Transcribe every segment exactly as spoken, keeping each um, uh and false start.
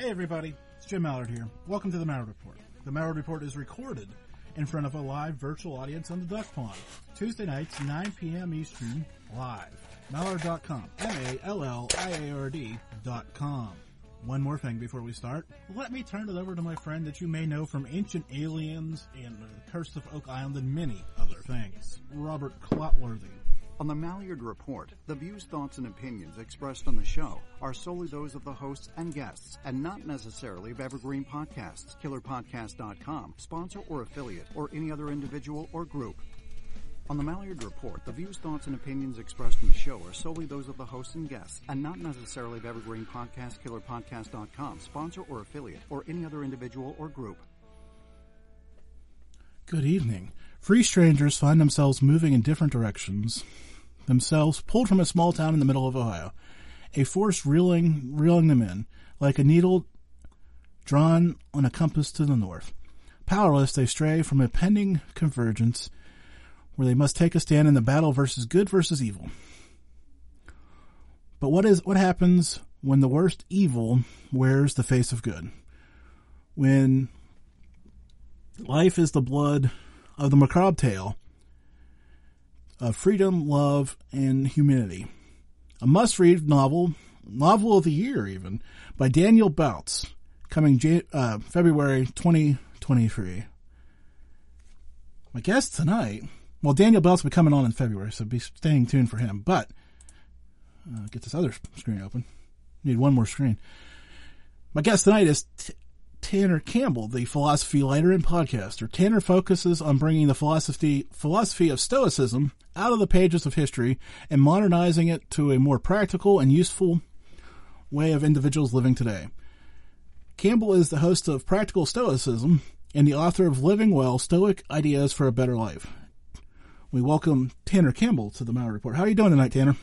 Hey everybody, it's Jim Mallard here. Welcome to the Mallard Report. The Mallard Report is recorded in front of a live virtual audience on the Duck Pond. Tuesday nights, nine p.m. Eastern, live. Mallard dot com. M A L L I A R D dot com. One more thing before we start. Let me turn it over to my friend that you may know from Ancient Aliens and The Curse of Oak Island and many other things, Robert Clotworthy. On the Mallard Report, the views, thoughts, and opinions expressed on the show are solely those of the hosts and guests, and not necessarily of Evergreen Podcasts, Killer Podcast dot com, sponsor or affiliate, or any other individual or group. On the Mallard Report, the views, thoughts, and opinions expressed in the show are solely those of the hosts and guests, and not necessarily of Evergreen Podcasts, Killer Podcast dot com, sponsor or affiliate, or any other individual or group. Good evening. Free strangers find themselves moving in different directions, themselves pulled from a small town in the middle of Ohio, a force reeling, reeling them in, like a needle drawn on a compass to the north. Powerless, they stray from a pending convergence where they must take a stand in the battle versus good versus evil. But what is what happens when the worst evil wears the face of good? When life is the blood of the macabre tale of freedom, love, and humanity. A must-read novel, novel of the year even, by Daniel Boutz, coming uh, February twenty twenty-three. My guest tonight, well, Daniel Boutz will be coming on in February, so be staying tuned for him, but uh, get this other screen open. Need one more screen. My guest tonight is T- Tanner Campbell, the philosophy writer and podcaster. Tanner focuses on bringing the philosophy philosophy of Stoicism out of the pages of history and modernizing it to a more practical and useful way of individuals living today. Campbell is the host of Practical Stoicism and the author of Living Well, Stoic Ideas for a Better Life. We welcome Tanner Campbell to the Mallard Report. How are you doing tonight, Tanner?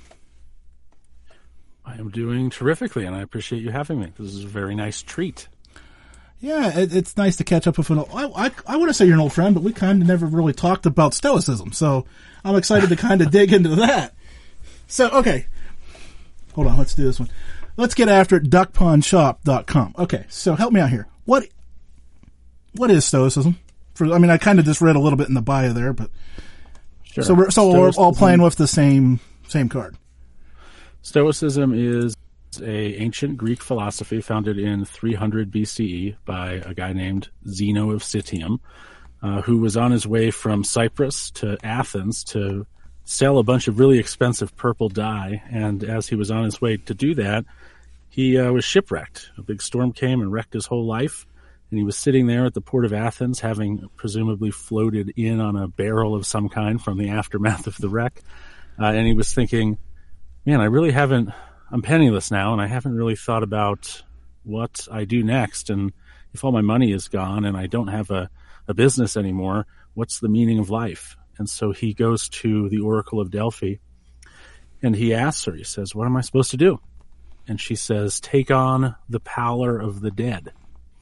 I am doing terrifically, and I appreciate you having me. This is a very nice treat. Yeah, it, it's nice to catch up with an old, I, I, I want to say you're an old friend, but we kind of never really talked about Stoicism, so I'm excited to kind of dig into that. So, okay. Hold on, let's do this one. Let's get after it, duck pond shop dot com. Okay, so help me out here. What, what is Stoicism? For, I mean, I kind of just read a little bit in the bio there, but sure. so we're, so we're all playing with the same, same card. Stoicism is a ancient Greek philosophy founded in three hundred B C E by a guy named Zeno of Citium, uh, who was on his way from Cyprus to Athens to sell a bunch of really expensive purple dye. And as he was on his way to do that, he uh, was shipwrecked. A big storm came and wrecked his whole life. And he was sitting there at the port of Athens, having presumably floated in on a barrel of some kind from the aftermath of the wreck. Uh, and he was thinking, man, I really haven't... I'm penniless now, and I haven't really thought about what I do next. And if all my money is gone and I don't have a, a business anymore, what's the meaning of life? And so he goes to the Oracle of Delphi, and he asks her, he says, what am I supposed to do? And she says, take on the pallor of the dead.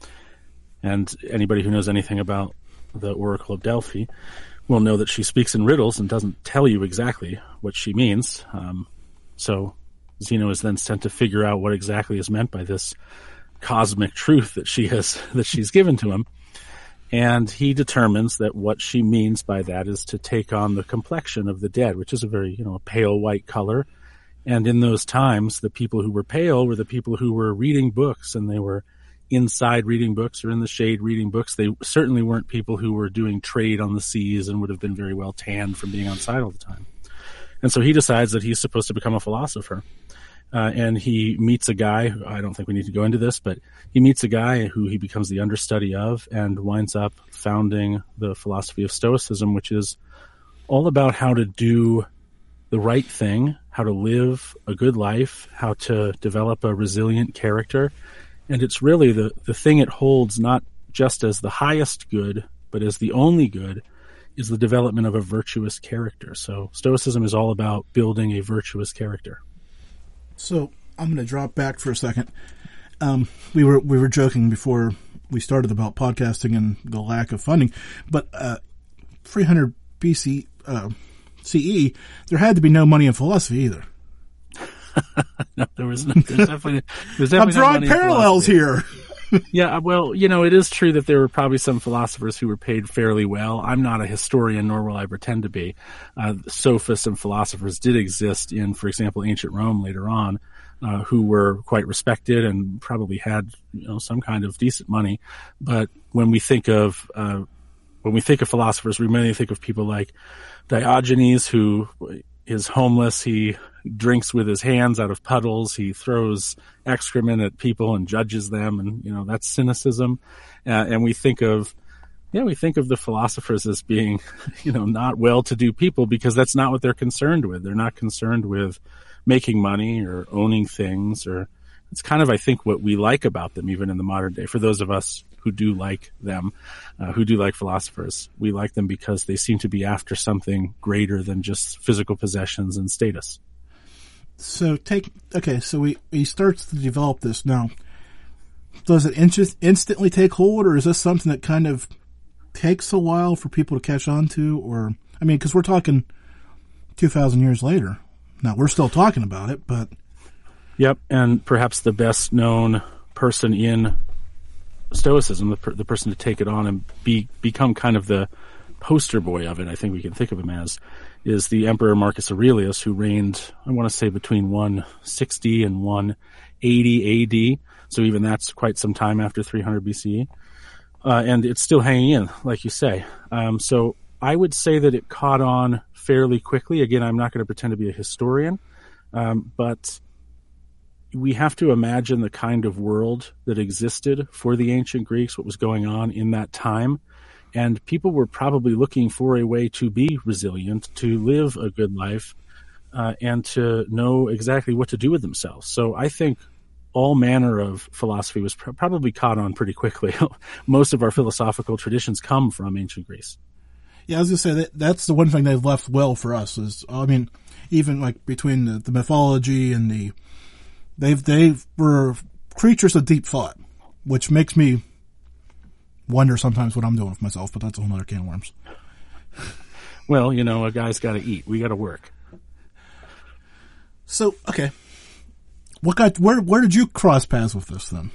And anybody who knows anything about the Oracle of Delphi will know that she speaks in riddles and doesn't tell you exactly what she means. Um, so... Zeno is then sent to figure out what exactly is meant by this cosmic truth that she has, that she's given to him. And he determines that what she means by that is to take on the complexion of the dead, which is a very, you know, a pale white color. And in those times, the people who were pale were the people who were reading books, and they were inside reading books or in the shade reading books. They certainly weren't people who were doing trade on the seas and would have been very well tanned from being outside all the time. And so he decides that he's supposed to become a philosopher. Uh, and he meets a guy, who, I don't think we need to go into this, but he meets a guy who he becomes the understudy of and winds up founding the philosophy of Stoicism, which is all about how to do the right thing, how to live a good life, how to develop a resilient character. And it's really the, the thing it holds not just as the highest good, but as the only good, is the development of a virtuous character. So Stoicism is all about building a virtuous character. So I'm going to drop back for a second. Um, we were we were joking before we started about podcasting and the lack of funding, but uh, three hundred B C uh, C E, there had to be no money in philosophy either. No, there was no. There's definitely. There's definitely I'm drawing no parallels here. Yeah, well, you know, it is true that there were probably some philosophers who were paid fairly well. I'm not a historian, nor will I pretend to be. Uh, sophists and philosophers did exist in, for example, ancient Rome later on, uh, who were quite respected and probably had, you know, some kind of decent money. But when we think of, uh, when we think of philosophers, we mainly think of people like Diogenes, who is homeless. He drinks with his hands out of puddles. He throws excrement at people and judges them. And, you know, that's cynicism. Uh, and we think of, yeah, we think of the philosophers as being, you know, not well-to-do people because that's not what they're concerned with. They're not concerned with making money or owning things, or it's kind of, I think, what we like about them, even in the modern day. For those of us who do like them, uh, who do like philosophers, we like them because they seem to be after something greater than just physical possessions and status. So take, okay, so we, he starts to develop this now. Does it in- instantly take hold, or is this something that kind of takes a while for people to catch on to? Or, I mean, because we're talking two thousand years later. Now, we're still talking about it, but... Yep, and perhaps the best known person in Stoicism, the, per, the person to take it on and be become kind of the poster boy of it, I think we can think of him as, is the Emperor Marcus Aurelius, who reigned, I want to say, between one sixty and one eighty A D. So even that's quite some time after three hundred B C E. Uh, and it's still hanging in, like you say. Um, so I would say that it caught on fairly quickly. Again, I'm not going to pretend to be a historian, um, but we have to imagine the kind of world that existed for the ancient Greeks, what was going on in that time. And people were probably looking for a way to be resilient, to live a good life, uh, and to know exactly what to do with themselves. So I think all manner of philosophy was pr- probably caught on pretty quickly. Most of our philosophical traditions come from ancient Greece. Yeah, I was going to say that that's the one thing they've left well for us is, I mean, even like between the, the mythology and the, they've, they were creatures of deep thought, which makes me wonder sometimes what I'm doing with myself, but that's a whole other can of worms. Well, you know, a guy's got to eat. We got to work. So, okay. What got, where, where did you cross paths with this then?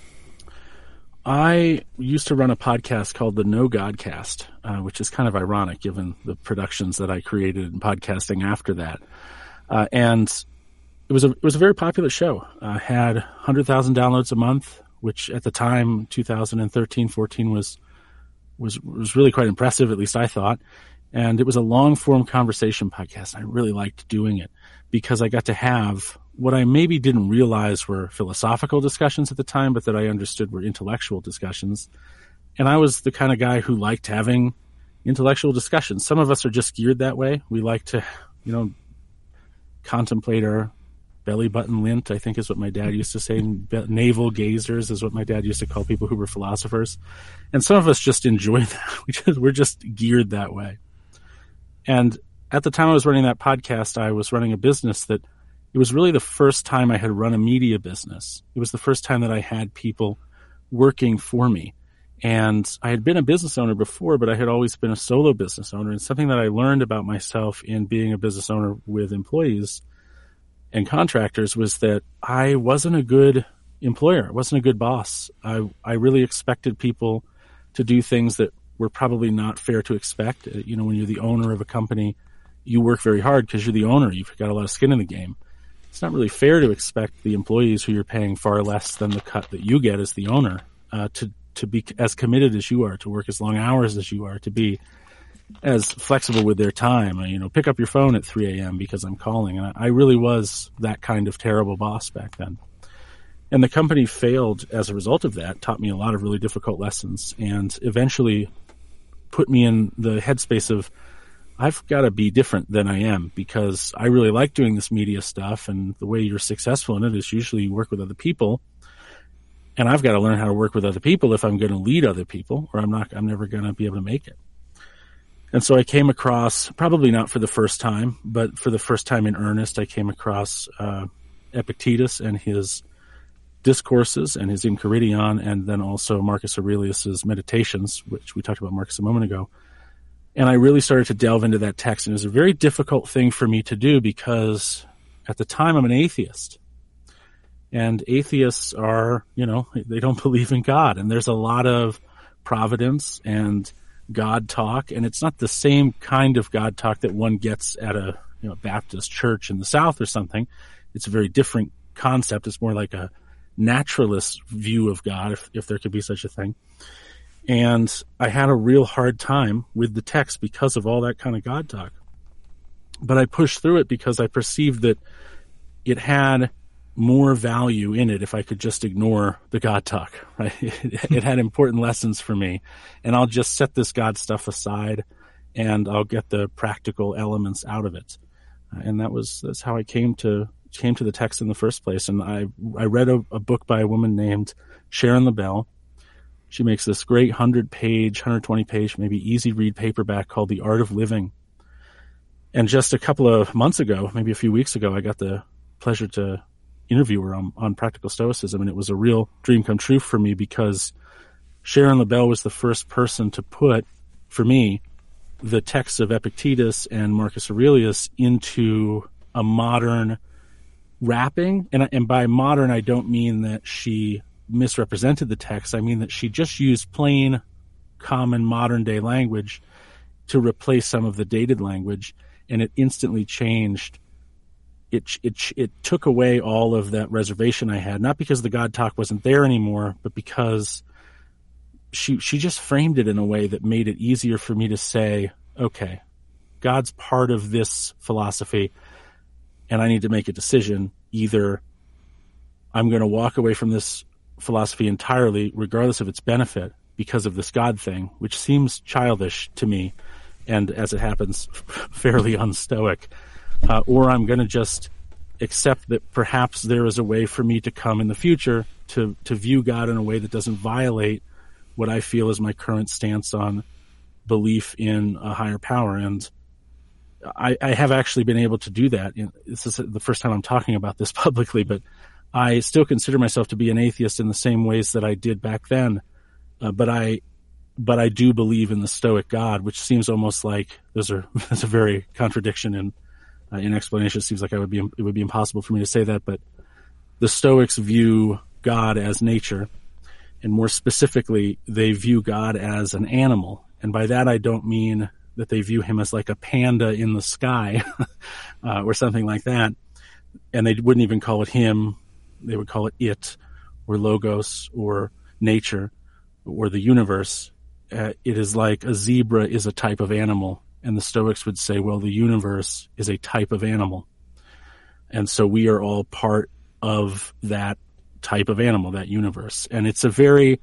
I used to run a podcast called the No Godcast, uh, which is kind of ironic given the productions that I created in podcasting after that. Uh, and it was a, it was a very popular show. Uh, had one hundred thousand downloads a month, which at the time, two thousand thirteen, fourteen was, was, was really quite impressive, at least I thought. And it was a long form conversation podcast. I really liked doing it because I got to have what I maybe didn't realize were philosophical discussions at the time, but that I understood were intellectual discussions. And I was the kind of guy who liked having intellectual discussions. Some of us are just geared that way. We like to, you know, contemplate our belly button lint, I think is what my dad used to say. Navel gazers is what my dad used to call people who were philosophers. And some of us just enjoy that. We just, we're just geared that way. And at the time I was running that podcast, I was running a business that it was really the first time I had run a media business. It was the first time that I had people working for me. And I had been a business owner before, but I had always been a solo business owner. And something that I learned about myself in being a business owner with employees and contractors was that I wasn't a good employer. I wasn't a good boss. I, I really expected people to do things that were probably not fair to expect. You know, when you're the owner of a company, you work very hard because you're the owner. You've got a lot of skin in the game. It's not really fair to expect the employees who you're paying far less than the cut that you get as the owner uh, to, to be as committed as you are, to work as long hours as you are, to be as flexible with their time. You know, pick up your phone at three a.m. because I'm calling. And I really was that kind of terrible boss back then. And the company failed as a result of that, taught me a lot of really difficult lessons, and eventually put me in the headspace of, I've got to be different than I am because I really like doing this media stuff, and the way you're successful in it is usually you work with other people. And I've got to learn how to work with other people if I'm going to lead other people, or I'm not, I'm never going to be able to make it. And so I came across, probably not for the first time, but for the first time in earnest, I came across uh, Epictetus and his discourses and his Enchiridion, and then also Marcus Aurelius's Meditations, which we talked about Marcus a moment ago. And I really started to delve into that text. And it was a very difficult thing for me to do because at the time I'm an atheist. And atheists are, you know, they don't believe in God. And there's a lot of providence and God talk. And it's not the same kind of God talk that one gets at a, you know, Baptist church in the South or something. It's a very different concept. It's more like a naturalist view of God, if, if there could be such a thing. And I had a real hard time with the text because of all that kind of God talk. But I pushed through it because I perceived that it had more value in it if I could just ignore the God talk, right? It, it had important lessons for me, and I'll just set this God stuff aside and I'll get the practical elements out of it. And that was, that's how I came to, came to the text in the first place. And I, I read a, a book by a woman named Sharon LaBelle. She makes this great hundred page, one hundred twenty page, maybe easy read paperback called The Art of Living. And just a couple of months ago, maybe a few weeks ago, I got the pleasure to interview her on, on Practical Stoicism, and it was a real dream come true for me because Sharon LaBelle was the first person to put, for me, the texts of Epictetus and Marcus Aurelius into a modern wrapping. And, and by modern, I don't mean that she misrepresented the text. I mean that she just used plain, common, modern-day language to replace some of the dated language, and it instantly changed. It, it, it took away all of that reservation I had, not because the God talk wasn't there anymore, but because she, she just framed it in a way that made it easier for me to say, okay, God's part of this philosophy, and I need to make a decision. Either I'm going to walk away from this philosophy entirely, regardless of its benefit, because of this God thing, which seems childish to me, and as it happens, fairly unstoic. Uh, or I'm going to just accept that perhaps there is a way for me to come in the future to, to view God in a way that doesn't violate what I feel is my current stance on belief in a higher power. And I, I have actually been able to do that. This is the first time I'm talking about this publicly, but I still consider myself to be an atheist in the same ways that I did back then. Uh, but I, but I do believe in the Stoic God, which seems almost like there's a, there's a very contradiction in Uh, in explanation. It seems like I would be, it would be impossible for me to say that, but the Stoics view God as nature, and more specifically, they view God as an animal. And by that, I don't mean that they view him as like a panda in the sky uh, or something like that. And they wouldn't even call it him. They would call it it, or logos, or nature, or the universe. Uh, it is like a zebra is a type of animal. And the Stoics would say, well, the universe is a type of animal. And so we are all part of that type of animal, that universe. And it's a very,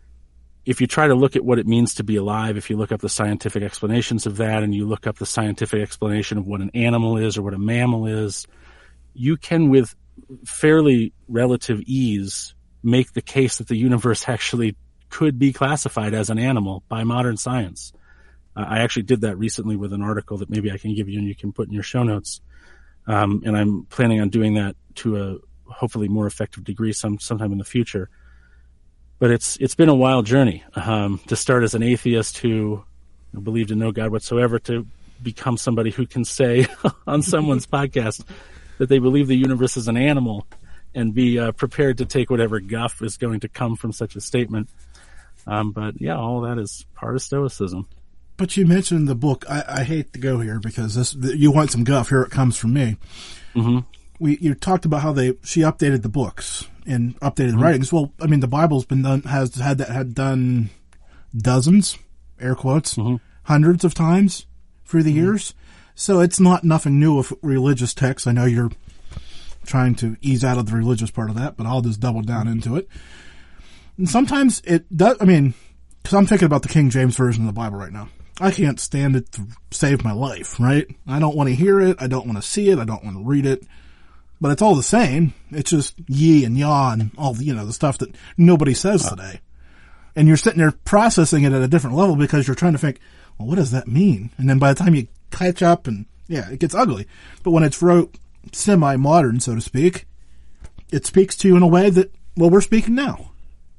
if you try to look at what it means to be alive, if you look up the scientific explanations of that, and you look up the scientific explanation of what an animal is or what a mammal is, you can, with fairly relative ease, make the case that the universe actually could be classified as an animal by modern science. I actually did that recently with an article that maybe I can give you and you can put in your show notes. Um, and I'm planning on doing that to a hopefully more effective degree some sometime in the future. But it's it's been a wild journey um, to start as an atheist who believed in no God whatsoever to become somebody who can say on someone's podcast that they believe the universe is an animal and be uh, prepared to take whatever guff is going to come from such a statement. Um, but yeah, all that is part of Stoicism. But you mentioned the book. I, I hate to go here because this, you want some guff. Here it comes from me. Mm-hmm. We you talked about how they she updated the books and updated mm-hmm. the writings. Well, I mean, the Bible's been done has had that had done dozens, air quotes, mm-hmm. hundreds of times through the mm-hmm. years. So it's not nothing new with religious texts. I know you're trying to ease out of the religious part of that, but I'll just double down into it. And sometimes it does. I mean, because I'm thinking about the King James version of the Bible right now. I can't stand it to save my life, right? I don't want to hear it. I don't want to see it. I don't want to read it. But it's all the same. It's just ye and yah and all the, you know, the stuff that nobody says today. And you're sitting there processing it at a different level because you're trying to think, well, what does that mean? And then by the time you catch up and, yeah, it gets ugly. But when it's wrote semi-modern, so to speak, it speaks to you in a way that, well, we're speaking now.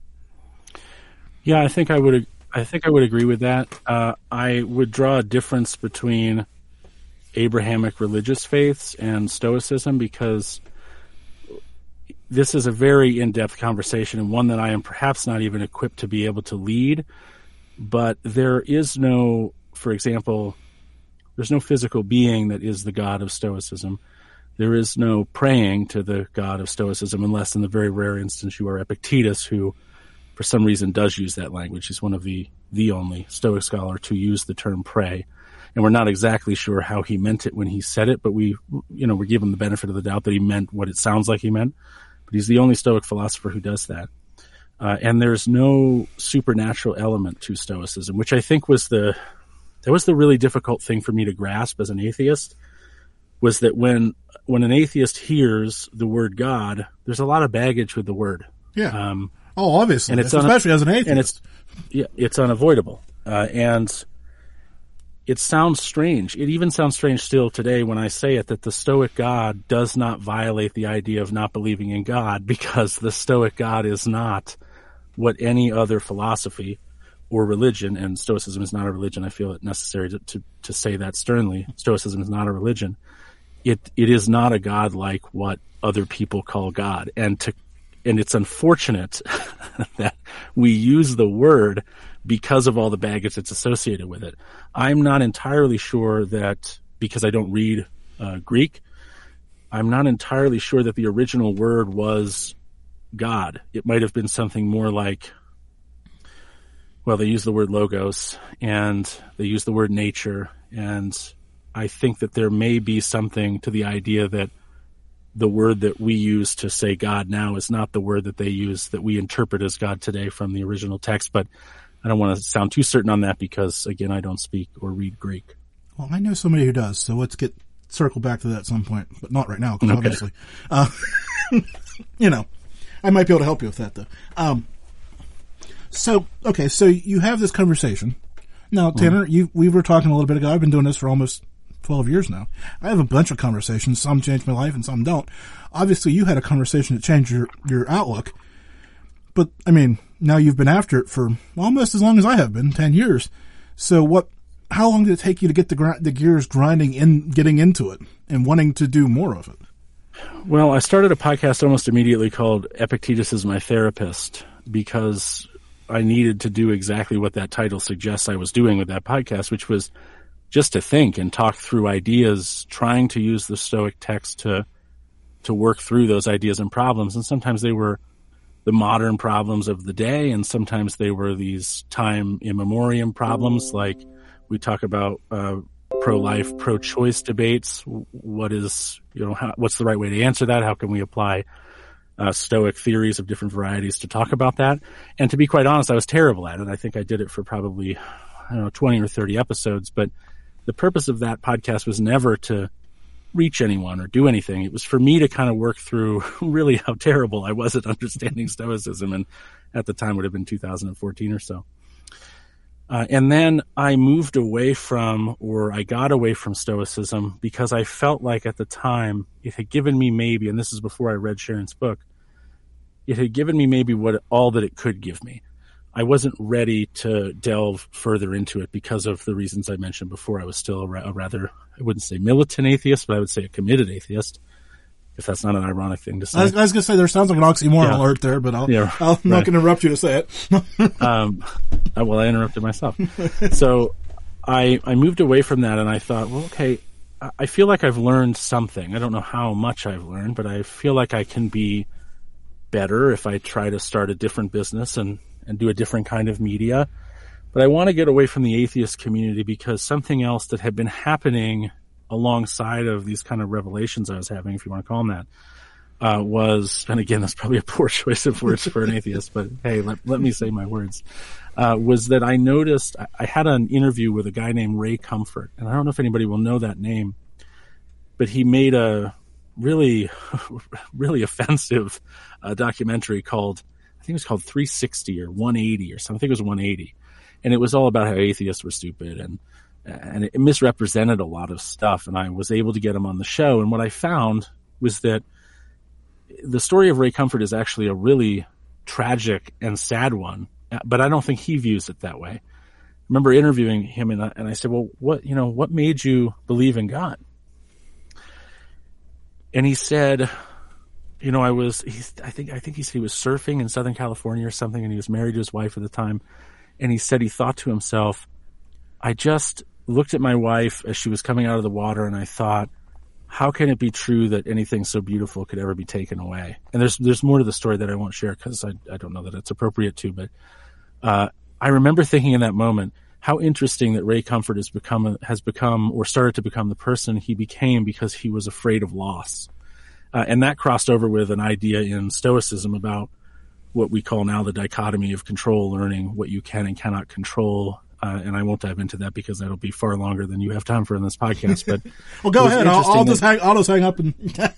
Yeah, I think I would I think I would agree with that. Uh, I would draw a difference between Abrahamic religious faiths and Stoicism because this is a very in-depth conversation, and one that I am perhaps not even equipped to be able to lead. But there is no, for example, there's no physical being that is the God of Stoicism. There is no praying to the God of Stoicism, unless in the very rare instance you are Epictetus, who for some reason does use that language. He's one of the, the only Stoic scholar to use the term pray. And we're not exactly sure how he meant it when he said it, but we, you know, we're given the benefit of the doubt that he meant what it sounds like he meant. But he's the only Stoic philosopher who does that. Uh, and there's no supernatural element to Stoicism, which I think was the, that was the really difficult thing for me to grasp as an atheist, was that when, when an atheist hears the word God, there's a lot of baggage with the word. Yeah. Um, oh, obviously, and it's especially un- as an atheist. And it's, yeah, it's unavoidable. Uh, and it sounds strange. It even sounds strange still today when I say it, that the Stoic God does not violate the idea of not believing in God, because the Stoic God is not what any other philosophy or religion, and Stoicism is not a religion. I feel it necessary to, to, to say that sternly. Stoicism is not a religion. It, it is not a God like what other people call God. And to, and it's unfortunate that we use the word because of all the baggage that's associated with it. I'm not entirely sure that, because I don't read uh, Greek, I'm not entirely sure that the original word was God. It might have been something more like, well, they use the word logos, and they use the word nature, and I think that there may be something to the idea that the word that we use to say God now is not the word that they use, that we interpret as God today from the original text. But I don't want to sound too certain on that because, again, I don't speak or read Greek. Well, I know somebody who does, so let's get circle back to that at some point, but not right now, because Okay. obviously, uh, you know, I might be able to help you with that, though. Um, so, okay, so you have this conversation. Now, Tanner, mm-hmm. you, we were talking a little bit ago. I've been doing this for almost twelve years now. I have a bunch of conversations. Some change my life and some don't. Obviously, you had a conversation that changed your, your outlook. But, I mean, now you've been after it for almost as long as I have been, ten years. So what, how long did it take you to get the, gr- the gears grinding in, getting into it and wanting to do more of it? Well, I started a podcast almost immediately called Epictetus is My Therapist, because I needed to do exactly what that title suggests I was doing with that podcast, which was just to think and talk through ideas, trying to use the Stoic text to, to work through those ideas and problems. And sometimes they were the modern problems of the day, and sometimes they were these time immemorium problems, like we talk about uh, pro-life, pro-choice debates. What is, you know, how, what's the right way to answer that? How can we apply uh, Stoic theories of different varieties to talk about that? And to be quite honest, I was terrible at it. I think I did it for probably, I don't know, twenty or thirty episodes, but the purpose of that podcast was never to reach anyone or do anything. It was for me to kind of work through really how terrible I was at understanding Stoicism, and at the time would have been two thousand fourteen or so. Uh, and then I moved away from, or I got away from Stoicism because I felt like at the time it had given me maybe, and this is before I read Sharon's book, it had given me maybe what all that it could give me. I wasn't ready to delve further into it because of the reasons I mentioned before. I was still a, ra- a rather, I wouldn't say militant atheist, but I would say a committed atheist, if that's not an ironic thing to say. I was, I was going to say there sounds like an oxymoron yeah. alert there, but I'll, yeah, I'll, I'm right. not going to interrupt you to say it. um, well, I interrupted myself. So I, I moved away from that, and I thought, well, okay, I feel like I've learned something. I don't know how much I've learned, but I feel like I can be better if I try to start a different business and, and do a different kind of media. But I want to get away from the atheist community because something else that had been happening alongside of these kind of revelations I was having, if you want to call them that, uh, was, and again, that's probably a poor choice of words for an atheist, but hey, let, let me say my words, uh, was that I noticed, I, I had an interview with a guy named Ray Comfort, and I don't know if anybody will know that name, but he made a really, really offensive uh, documentary called, I think it was called three sixty or one eighty or something. I think it was one eighty. And it was all about how atheists were stupid, and and it misrepresented a lot of stuff. And I was able to get him on the show. And what I found was that the story of Ray Comfort is actually a really tragic and sad one, but I don't think he views it that way. I remember interviewing him, and I, and I said, well, what, you know, what made you believe in God? And he said, you know, I was, he's, I think, I think he said he was surfing in Southern California or something, and he was married to his wife at the time. And he said he thought to himself, I just looked at my wife as she was coming out of the water, and I thought, how can it be true that anything so beautiful could ever be taken away? And there's, there's more to the story that I won't share because I, I don't know that it's appropriate to, but, uh, I remember thinking in that moment, how interesting that Ray Comfort has become, a, has become or started to become the person he became because he was afraid of loss. Uh, and that crossed over with an idea in Stoicism about what we call now the dichotomy of control, learning what you can and cannot control. Uh, and I won't dive into that because that'll be far longer than you have time for in this podcast. But well, go ahead. I'll, I'll just hang, I'll just hang up and.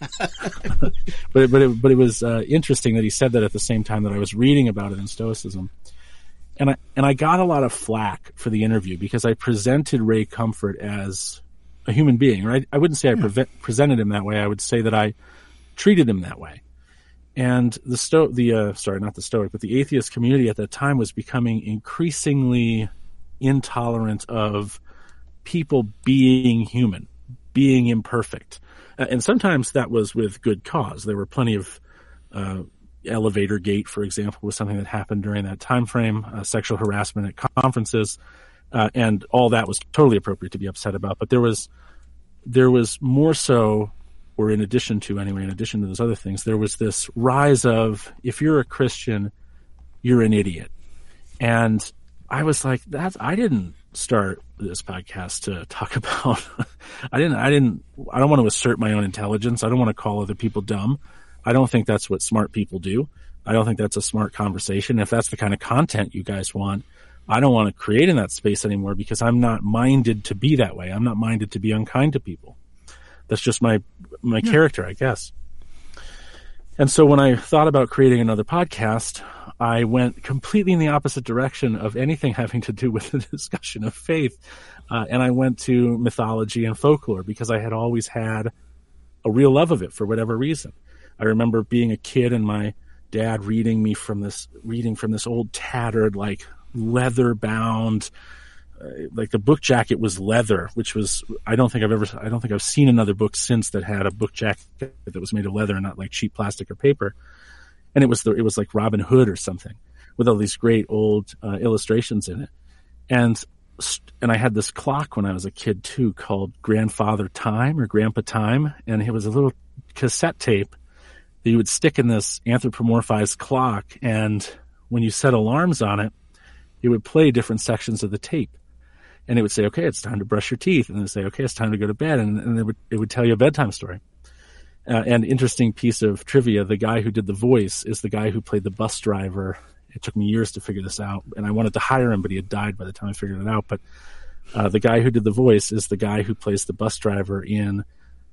but it, but it, but it was uh, interesting that he said that at the same time that I was reading about it in Stoicism, and I and I got a lot of flack for the interview because I presented Ray Comfort as a human being. Right? I wouldn't say I pre- presented him that way. I would say that I treated him that way. And the sto the uh, sorry, not the Stoic, but the atheist community at that time was becoming increasingly intolerant of people being human, being imperfect. Uh, and sometimes that was with good cause. There were plenty of uh, elevator gate, for example, was something that happened during that time frame, uh, sexual harassment at conferences, uh, and all that was totally appropriate to be upset about. But there was there was more so, or in addition to, anyway, in addition to those other things, there was this rise of, if you're a Christian, you're an idiot. And I was like, that's, I didn't start this podcast to talk about, I didn't, I didn't, I don't want to assert my own intelligence. I don't want to call other people dumb. I don't think that's what smart people do. I don't think that's a smart conversation. If that's the kind of content you guys want, I don't want to create in that space anymore because I'm not minded to be that way. I'm not minded to be unkind to people. That's just my, my yeah. character, I guess. And so when I thought about creating another podcast, I went completely in the opposite direction of anything having to do with the discussion of faith. Uh, and I went to mythology and folklore because I had always had a real love of it for whatever reason. I remember being a kid and my dad reading me from this, reading from this old tattered, like leather bound, uh, like the book jacket was leather, which was, I don't think I've ever, I don't think I've seen another book since that had a book jacket that was made of leather and not like cheap plastic or paper. And it was the, it was like Robin Hood or something with all these great old uh, illustrations in it. And, and I had this clock when I was a kid too called Grandfather Time or Grandpa Time. And it was a little cassette tape that you would stick in this anthropomorphized clock. And when you set alarms on it, it would play different sections of the tape. And it would say, okay, it's time to brush your teeth. And it would say, okay, it's time to go to bed. And, and it would, it would tell you a bedtime story. Uh, and interesting piece of trivia, the guy who did the voice is the guy who played the bus driver. It took me years to figure this out, and I wanted to hire him, but he had died by the time I figured it out. But uh, the guy who did the voice is the guy who plays the bus driver in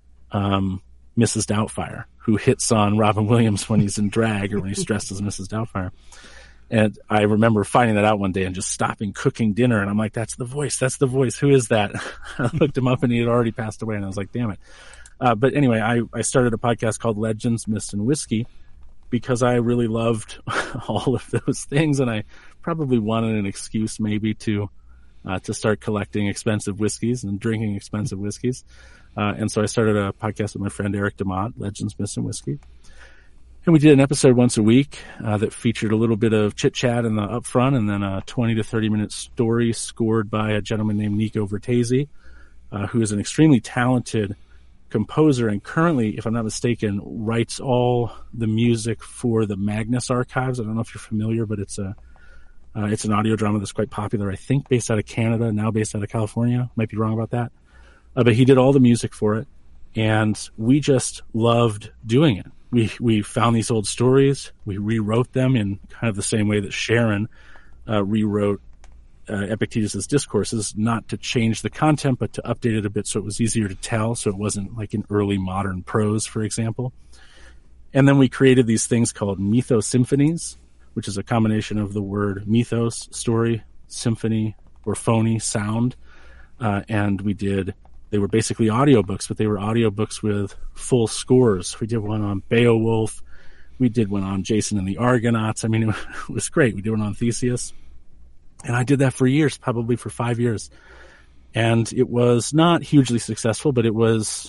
um, Missus Doubtfire, who hits on Robin Williams when he's in drag or when he's dressed as Missus Doubtfire. And I remember finding that out one day and just stopping cooking dinner, and I'm like, that's the voice, that's the voice, who is that? I looked him up, and he had already passed away, and I was like, damn it. Uh, but anyway, I, I started a podcast called Legends, Myths, and Whiskey because I really loved all of those things, and I probably wanted an excuse maybe to uh, to start collecting expensive whiskeys and drinking expensive whiskeys. Uh, and so I started a podcast with my friend Eric DeMott, Legends, Myths, and Whiskey. And we did an episode once a week uh, that featured a little bit of chit-chat in the upfront and then a twenty to thirty minute story scored by a gentleman named Nico Vertesi, uh, who is an extremely talented composer and currently, if I'm not mistaken, writes all the music for the Magnus Archives. I don't know if you're familiar, but it's a uh, it's an audio drama that's quite popular. I think based out of Canada, now based out of California. Might be wrong about that, uh, but he did all the music for it, and we just loved doing it. We we found these old stories, we rewrote them in kind of the same way that Sharon uh, rewrote Uh, Epictetus's discourses, not to change the content, but to update it a bit so it was easier to tell, so it wasn't like in early modern prose, for example. And then we created these things called mythosymphonies, which is a combination of the word mythos, story, symphony, or phony, sound. Uh, and we did, they were basically audiobooks, but they were audiobooks with full scores. We did one on Beowulf. We did one on Jason and the Argonauts. I mean, it was great. We did one on Theseus. And I did that for years, probably for five years. And it was not hugely successful, but it was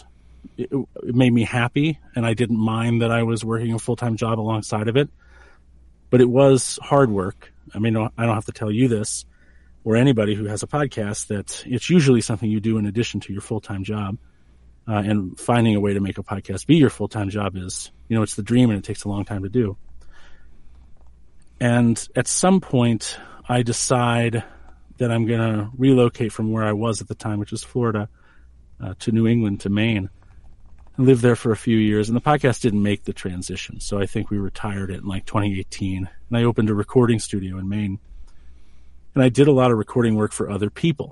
it, it made me happy, and I didn't mind that I was working a full-time job alongside of it. But it was hard work. I mean, I don't have to tell you this, or anybody who has a podcast, that it's usually something you do in addition to your full-time job. Uh, and finding a way to make a podcast be your full-time job is, you know, it's the dream, and it takes a long time to do. And at some point, I decide that I'm going to relocate from where I was at the time, which was Florida, uh, to New England, to Maine. I lived there for a few years, and the podcast didn't make the transition. So I think we retired it in like twenty eighteen, and I opened a recording studio in Maine. And I did a lot of recording work for other people.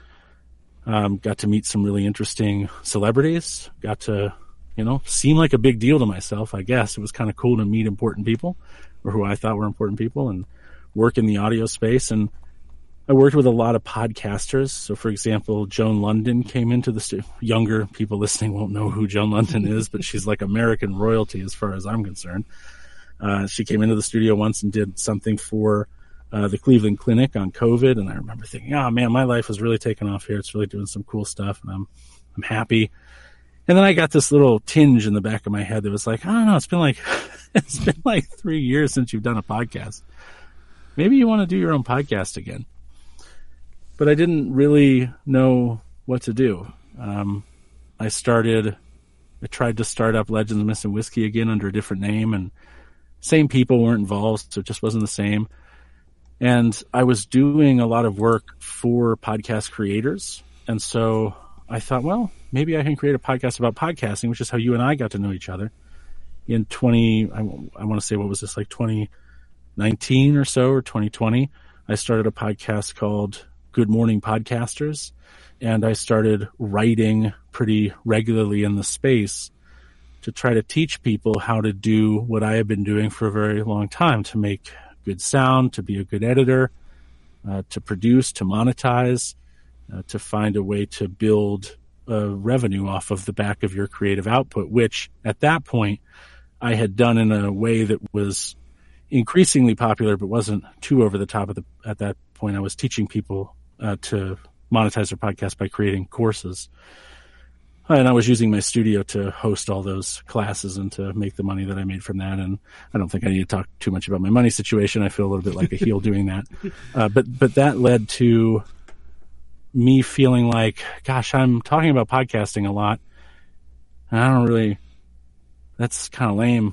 Um, got to meet some really interesting celebrities, got to, you know, seem like a big deal to myself, I guess. It was kind of cool to meet important people, or who I thought were important people, and work in the audio space. And I worked with a lot of podcasters. So, for example, Joan London came into the studio. Younger people listening won't know who Joan London is, but she's like American royalty as far as I'm concerned. Uh, she came into the studio once and did something for uh, the Cleveland Clinic on COVID. And I remember thinking, oh man, my life is really taking off here. It's really doing some cool stuff, and I'm, I'm happy. And then I got this little tinge in the back of my head that was like, I don't know, it's been like, it's been like three years since you've done a podcast. Maybe you want to do your own podcast again. But I didn't really know what to do. Um, I started, I tried to start up Legends of Mist and Whiskey again under a different name, and same people weren't involved, so it just wasn't the same. And I was doing a lot of work for podcast creators. And so I thought, well, maybe I can create a podcast about podcasting, which is how you and I got to know each other. In twenty, I, I want to say, what was this, like twenty nineteen or so, or twenty twenty, I started a podcast called Good Morning Podcasters, and I started writing pretty regularly in the space to try to teach people how to do what I have been doing for a very long time, to make good sound, to be a good editor, uh, to produce, to monetize, uh, to find a way to build uh, revenue off of the back of your creative output, which at that point I had done in a way that was increasingly popular, but wasn't too over the top. At, the, at that point, I was teaching people uh, to monetize their podcast by creating courses. And I was using my studio to host all those classes and to make the money that I made from that. And I don't think I need to talk too much about my money situation. I feel a little bit like a heel doing that. Uh, but, but that led to me feeling like, gosh, I'm talking about podcasting a lot, and I don't really, that's kind of lame.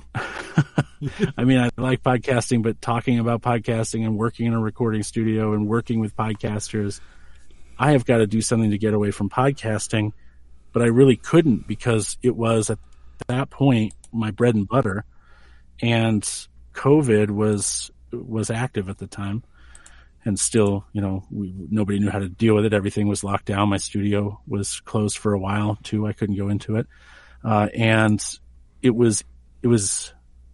I mean, I like podcasting, but talking about podcasting and working in a recording studio and working with podcasters, I have got to do something to get away from podcasting. But I really couldn't, because it was at that point my bread and butter, and COVID was was active at the time, and still, you know, we, nobody knew how to deal with it. Everything was locked down. My studio was closed for a while too. I couldn't go into it, uh, and it was it was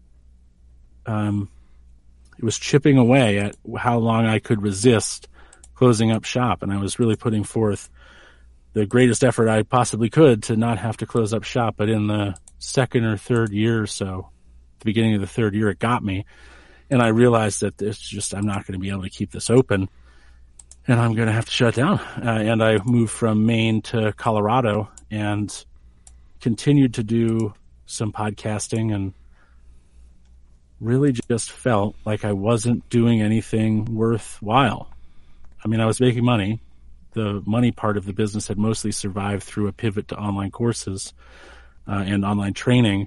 um, it was chipping away at how long I could resist closing up shop, and I was really putting forth the greatest effort I possibly could to not have to close up shop. But in the second or third year or so, the beginning of the third year, it got me. And I realized that it's just, I'm not going to be able to keep this open, and I'm going to have to shut down. Uh, and I moved from Maine to Colorado and continued to do some podcasting, and really just felt like I wasn't doing anything worthwhile. I mean, I was making money. The money part of the business had mostly survived through a pivot to online courses uh, and online training,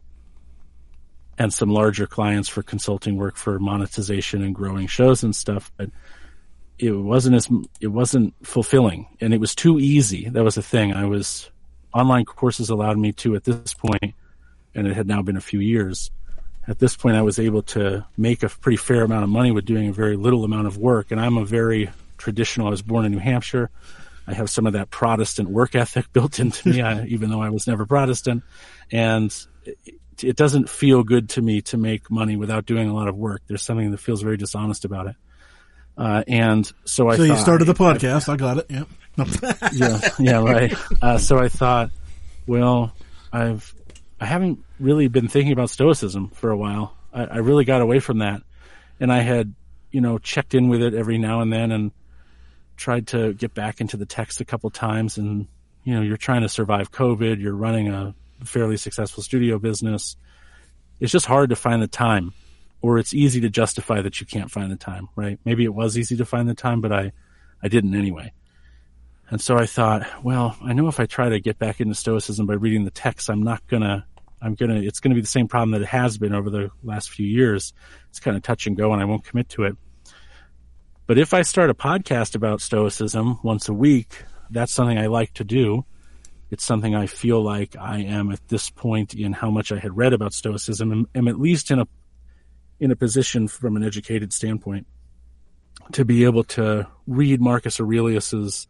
and some larger clients for consulting work for monetization and growing shows and stuff. But it wasn't as, it wasn't fulfilling, and it was too easy. That was the thing. I was, online courses allowed me to, at this point, and it had now been a few years, at this point I was able to make a pretty fair amount of money with doing a very little amount of work. And I'm a very traditional, I was born in New Hampshire. I have some of that Protestant work ethic built into me, I, even though I was never Protestant. And it, it doesn't feel good to me to make money without doing a lot of work. There's something that feels very dishonest about it. Uh, and so I so thought, you started the podcast. I, I got it. Yep. yeah. Yeah. Right. Uh, so I thought, well, I've, I haven't really been thinking about Stoicism for a while. I, I really got away from that. And I had, you know, checked in with it every now and then, and tried to get back into the text a couple times. And, you know, you're trying to survive COVID. You're running a fairly successful studio business. It's just hard to find the time, or it's easy to justify that you can't find the time, right? Maybe it was easy to find the time, but I, I didn't anyway. And so I thought, well, I know if I try to get back into Stoicism by reading the text, I'm not gonna, I'm gonna, it's gonna be the same problem that it has been over the last few years. It's kind of touch and go, and I won't commit to it. But if I start a podcast about Stoicism once a week, that's something I like to do. It's something I feel like I am at this point in how much I had read about Stoicism, and am at least in a, in a position from an educated standpoint to be able to read Marcus Aurelius's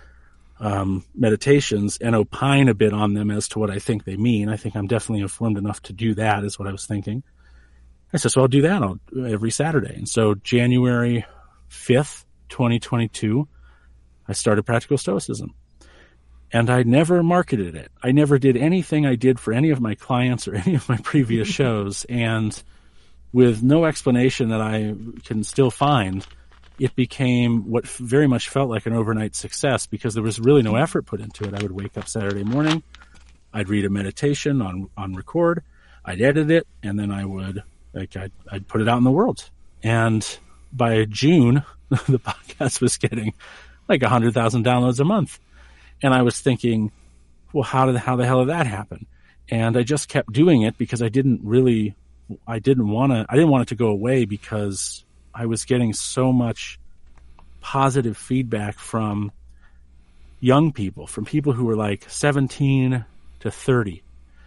um, meditations and opine a bit on them as to what I think they mean. I think I'm definitely informed enough to do that, is what I was thinking. I said, so I'll do that I'll, every Saturday. And so January fifth, twenty twenty-two, I started Practical Stoicism. And I never marketed it. I never did anything I did for any of my clients or any of my previous shows. And with no explanation that I can still find, it became what very much felt like an overnight success, because there was really no effort put into it. I would wake up Saturday morning, I'd read a meditation on, on record, I'd edit it, and then I would, like, I'd, I'd put it out in the world. And by June, the podcast was getting like a hundred thousand downloads a month. And I was thinking, well, how did, how the hell did that happen? And I just kept doing it because I didn't really, I didn't want to, I didn't want it to go away, because I was getting so much positive feedback from young people, from people who were like seventeen to thirty.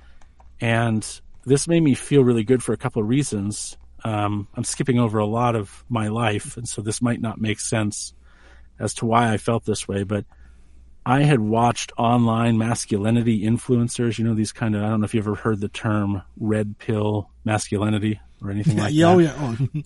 And this made me feel really good for a couple of reasons. Um, I'm skipping over a lot of my life, and so this might not make sense as to why I felt this way, but I had watched online masculinity influencers, you know, these kind of, I don't know if you ever heard the term red pill masculinity or anything yeah, like yeah, that. Oh, yeah. Oh.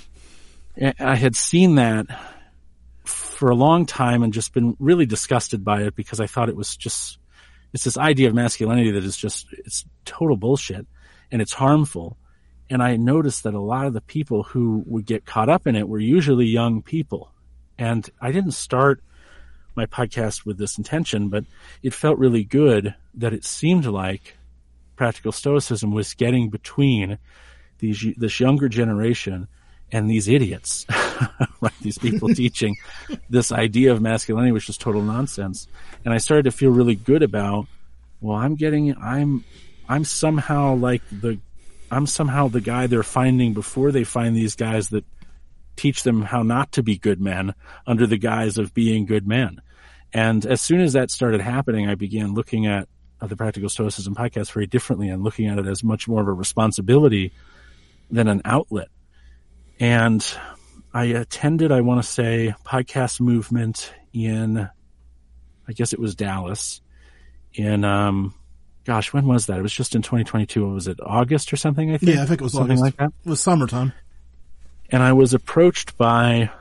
I had seen that for a long time and just been really disgusted by it, because I thought it was just, it's this idea of masculinity that is just, it's total bullshit and it's harmful. And I noticed that a lot of the people who would get caught up in it were usually young people. And I didn't start my podcast with this intention, but it felt really good that it seemed like Practical Stoicism was getting between these, this younger generation and these idiots, right? These people teaching this idea of masculinity, which is total nonsense. And I started to feel really good about, well, I'm getting, I'm, I'm somehow like the, I'm somehow the guy they're finding before they find these guys that teach them how not to be good men under the guise of being good men. And as soon as that started happening, I began looking at uh, the Practical Stoicism podcast very differently, and looking at it as much more of a responsibility than an outlet. And I attended, I want to say, podcast movement in, I guess it was Dallas in, um, gosh, when was that? It was just in twenty twenty-two. Was it August or something? I think. Yeah, I think it was something August. like that. It was summertime. And I was approached by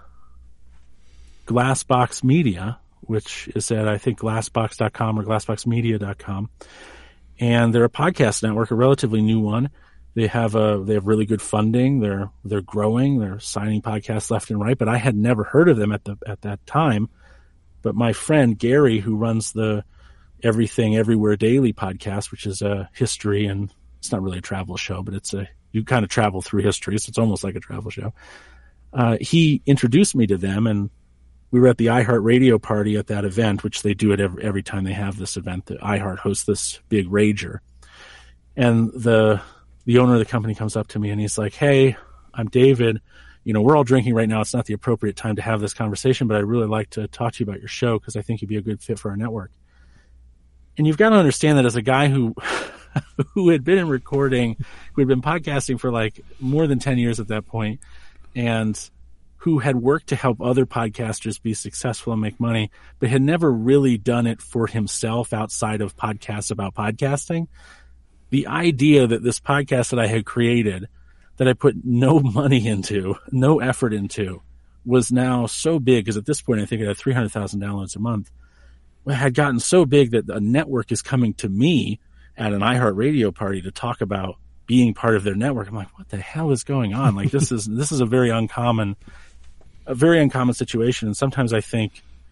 Glassbox Media, which is at, I think, glassbox dot com or glassbox media dot com. And they're a podcast network, a relatively new one. They have a, they have really good funding. They're, they're growing. They're signing podcasts left and right, but I had never heard of them at the, at that time. But my friend Gary, who runs the Everything Everywhere Daily podcast, which is a history, and it's not really a travel show, but it's a, you kind of travel through history. So it's almost like a travel show. Uh, he introduced me to them, and we were at the iHeartRadio party at that event, which they do it every, every time they have this event. The iHeart hosts this big rager. And the, the owner of the company comes up to me and he's like, "Hey, I'm David. You know, we're all drinking right now. It's not the appropriate time to have this conversation, but I'd really like to talk to you about your show because I think you'd be a good fit for our network." And you've got to understand that as a guy who, who had been in recording, who had been podcasting for like more than ten years at that point, and who had worked to help other podcasters be successful and make money, but had never really done it for himself outside of podcasts about podcasting. The idea that this podcast that I had created, that I put no money into, no effort into, was now so big, because at this point I think it had three hundred thousand downloads a month, had gotten so big that a network is coming to me at an iHeartRadio party to talk about being part of their network. I'm like, what the hell is going on? Like, this is, this is a very uncommon, a very uncommon situation. And sometimes I think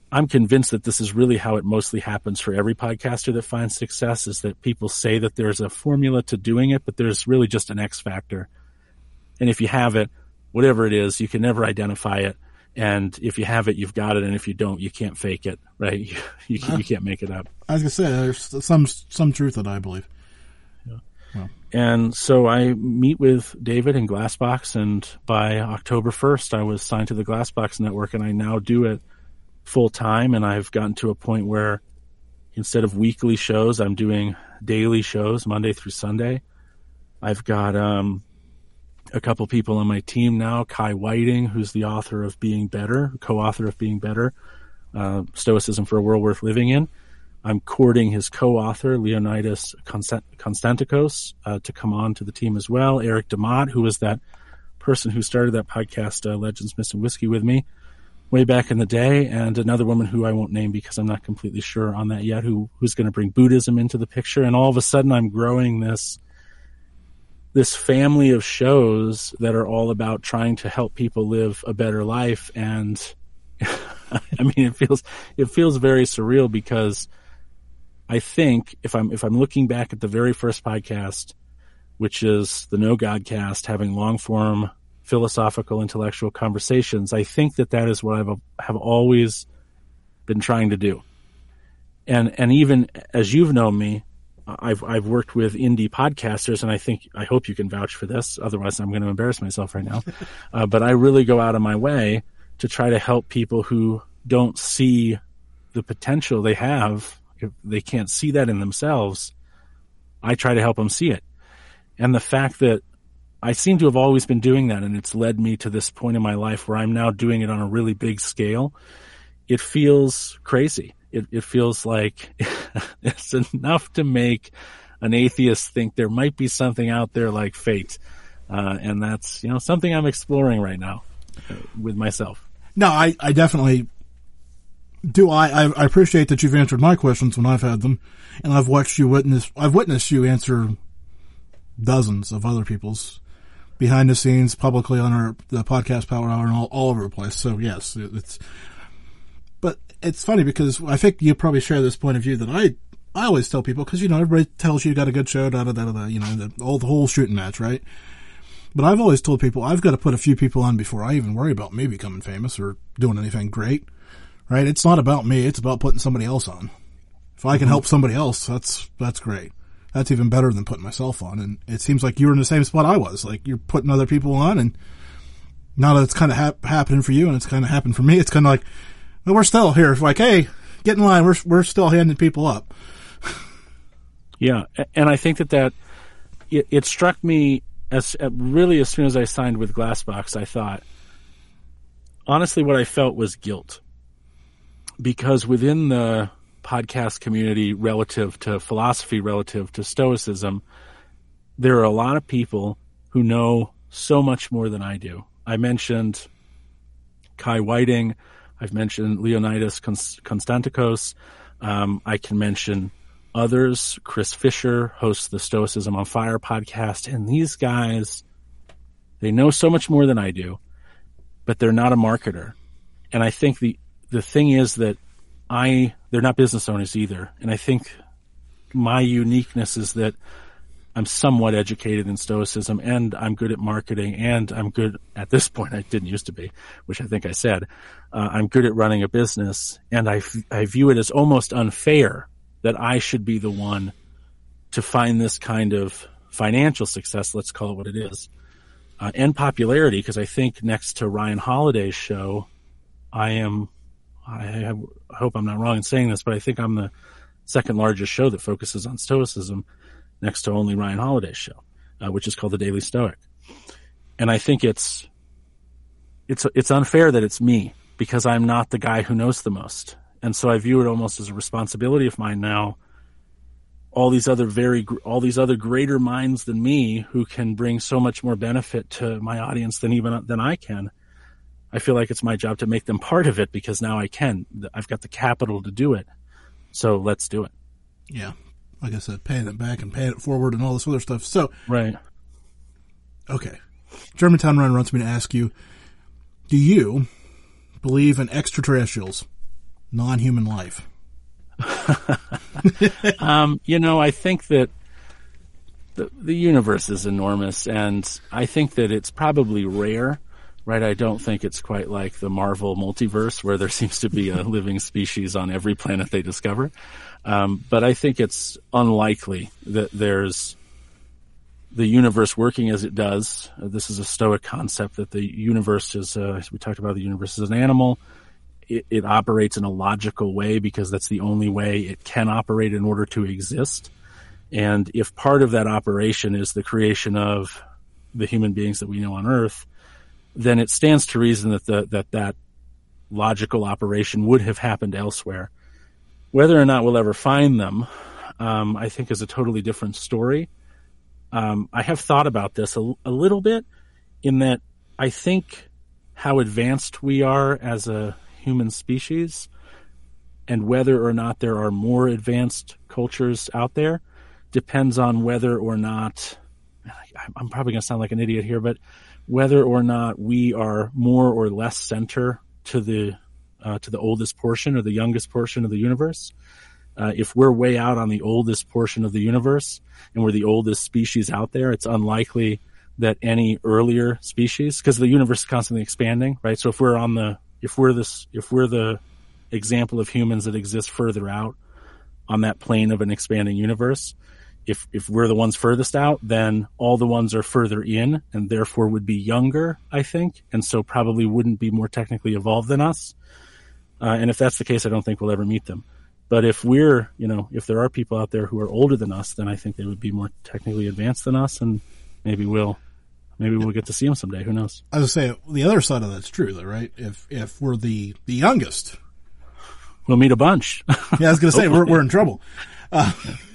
I'm convinced that this is really how it mostly happens for every podcaster that finds success, is that people say that there's a formula to doing it, but there's really just an X factor. And if you have it, whatever it is, you can never identify it. And if you have it, you've got it. And if you don't, you can't fake it, right? You, you, you can't make it up. I was going to say, there's some some truth that I believe. Yeah. Well. And so I meet with David in Glassbox, and by October first, I was signed to the Glassbox network, and I now do it full time. And I've gotten to a point where instead of weekly shows, I'm doing daily shows, Monday through Sunday. I've got um, a couple people on my team now, Kai Whiting, who's the author of Being Better, co-author of Being Better, uh, Stoicism for a World Worth Living In. I'm courting his co-author, Leonidas Konstantikos, uh, to come on to the team as well. Eric DeMott, who was that person who started that podcast, uh, Legends, Myths, and Whiskey with me way back in the day, and another woman who I won't name because I'm not completely sure on that yet, who who's going to bring Buddhism into the picture. And all of a sudden I'm growing this this family of shows that are all about trying to help people live a better life. And I mean, it feels, it feels very surreal, because I think if I'm, if I'm looking back at the very first podcast, which is the No Godcast, having long form philosophical, intellectual conversations, I think that that is what I've, have always been trying to do. And, and even as you've known me, I've I've worked with indie podcasters, and I think I hope you can vouch for this. Otherwise, I'm going to embarrass myself right now. Uh, but I really go out of my way to try to help people who don't see the potential they have. If they can't see that in themselves, I try to help them see it. And the fact that I seem to have always been doing that, and it's led me to this point in my life where I'm now doing it on a really big scale, it feels crazy. It, it feels like it's enough to make an atheist think there might be something out there like fate. Uh, and that's, you know, something I'm exploring right now uh, with myself. No, I, I definitely do. I, I, I appreciate that you've answered my questions when I've had them, and I've watched you witness, I've witnessed you answer dozens of other people's behind the scenes, publicly on our, the podcast Power Hour, and all, all over the place. So yes, it, it's, but it's funny because I think you probably share this point of view that I, I always tell people, because, you know, everybody tells you you got a good show, da da da da, you know, the, all the whole shooting match, right? But I've always told people I've got to put a few people on before I even worry about me becoming famous or doing anything great, right? It's not about me. It's about putting somebody else on. If I can mm-hmm. help somebody else, that's, that's great. That's even better than putting myself on. And it seems like you're in the same spot I was. Like, you're putting other people on, and now that it's kind of hap- happening for you and it's kind of happened for me, it's kind of like, well, we're still here. It's like, hey, get in line. We're, we're still handing people up. Yeah. And I think that that, it, it struck me as really as soon as I signed with Glassbox, I thought, honestly, what I felt was guilt, because within the podcast community relative to philosophy, relative to Stoicism, there are a lot of people who know so much more than I do. I mentioned Kai Whiting. I've mentioned Leonidas Konstantikos. Um, I can mention others. Chris Fisher hosts the Stoicism on Fire podcast. And these guys, they know so much more than I do, but they're not a marketer. And I think the, the thing is that I, they're not business owners either. And I think my uniqueness is that I'm somewhat educated in Stoicism, and I'm good at marketing, and I'm good at this point. I didn't used to be, which I think I said. Uh, I'm good at running a business, and I, I view it as almost unfair that I should be the one to find this kind of financial success, let's call it what it is, uh, and popularity, because I think next to Ryan Holiday's show, I am, I, have, I hope I'm not wrong in saying this, but I think I'm the second largest show that focuses on Stoicism, next to only Ryan Holiday's show, uh, which is called The Daily Stoic. And I think it's, it's, it's unfair that it's me, because I'm not the guy who knows the most. And so I view it almost as a responsibility of mine now. All these other very, all these other greater minds than me who can bring so much more benefit to my audience than even, than I can. I feel like it's my job to make them part of it, because now I can. I've got the capital to do it. So let's do it. Yeah. Like I said, paying it back and paying it forward and all this other stuff. So, right. Okay. Germantown Run wants me to ask you, do you believe in extraterrestrials? non-human life? um, you know, I think that the, the universe is enormous, and I think that it's probably rare, right? I don't think it's quite like the Marvel multiverse where there seems to be a living species on every planet they discover. Um, but I think it's unlikely that there's the universe working as it does. Uh, this is a Stoic concept that the universe is, uh, as we talked about, the universe is an animal. It, it operates in a logical way because that's the only way it can operate in order to exist. And if part of that operation is the creation of the human beings that we know on Earth, then it stands to reason that the, that that logical operation would have happened elsewhere. Whether or not we'll ever find them, um, I think is a totally different story. Um, I have thought about this a, a little bit in that I think how advanced we are as a human species and whether or not there are more advanced cultures out there depends on whether or not, I'm probably going to sound like an idiot here, but whether or not we are more or less center to the uh, to the oldest portion or the youngest portion of the universe. Uh, if we're way out on the oldest portion of the universe and we're the oldest species out there, it's unlikely that any earlier species, because the universe is constantly expanding, right? So if we're on the, if we're this, if we're the example of humans that exist further out on that plane of an expanding universe, if, if we're the ones furthest out, then all the ones are further in and therefore would be younger, I think. And so probably wouldn't be more technically evolved than us. Uh, and if that's the case, I don't think we'll ever meet them. But if we're, you know, if there are people out there who are older than us, then I think they would be more technically advanced than us, and maybe we'll, maybe we'll get to see them someday. Who knows? I was gonna say the other side of that's true, though, right? If if we're the the youngest, we'll meet a bunch. Yeah, I was gonna say we're we're in trouble. Uh,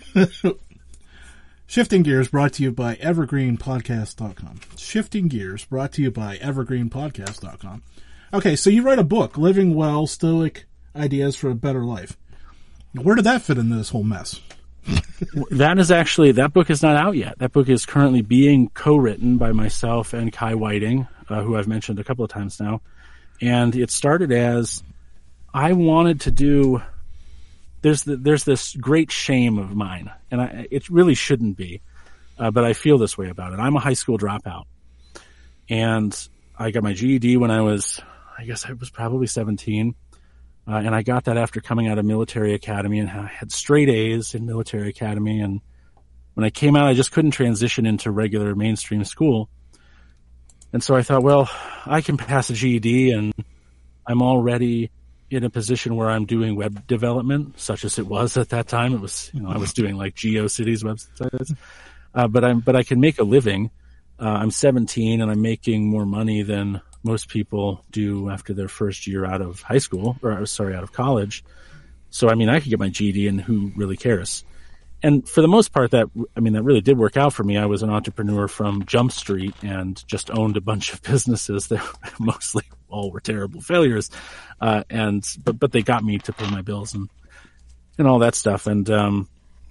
Shifting Gears brought to you by evergreen podcast dot com. Shifting Gears brought to you by evergreen podcast dot com. Okay, so you write a book, Living Well, Stoic Ideas for a Better Life. Where did that fit into this whole mess? That is actually, that book is not out yet. That book is currently being co-written by myself and Kai Whiting, uh, who I've mentioned a couple of times now. And it started as, I wanted to do, there's the, there's this great shame of mine, and I, it really shouldn't be, uh, but I feel this way about it. I'm a high school dropout, and I got my G E D when I was, I guess I was probably seventeen. Uh, and I got that after coming out of military academy, and I had straight A's in military academy. And when I came out, I just couldn't transition into regular mainstream school. And so I thought, well, I can pass a G E D, and I'm already in a position where I'm doing web development, such as it was at that time. It was, you know, I was doing like GeoCities websites, uh, but I'm, but I can make a living. Uh, I'm seventeen and I'm making more money than most people do after their first year out of high school, or sorry, out of college. So, I mean, I could get my G E D, and who really cares? And for the most part, that, I mean, that really did work out for me. I was an entrepreneur from Jump Street and just owned a bunch of businesses that mostly all were terrible failures. Uh, and, but, but they got me to pay my bills and, and all that stuff. And, um,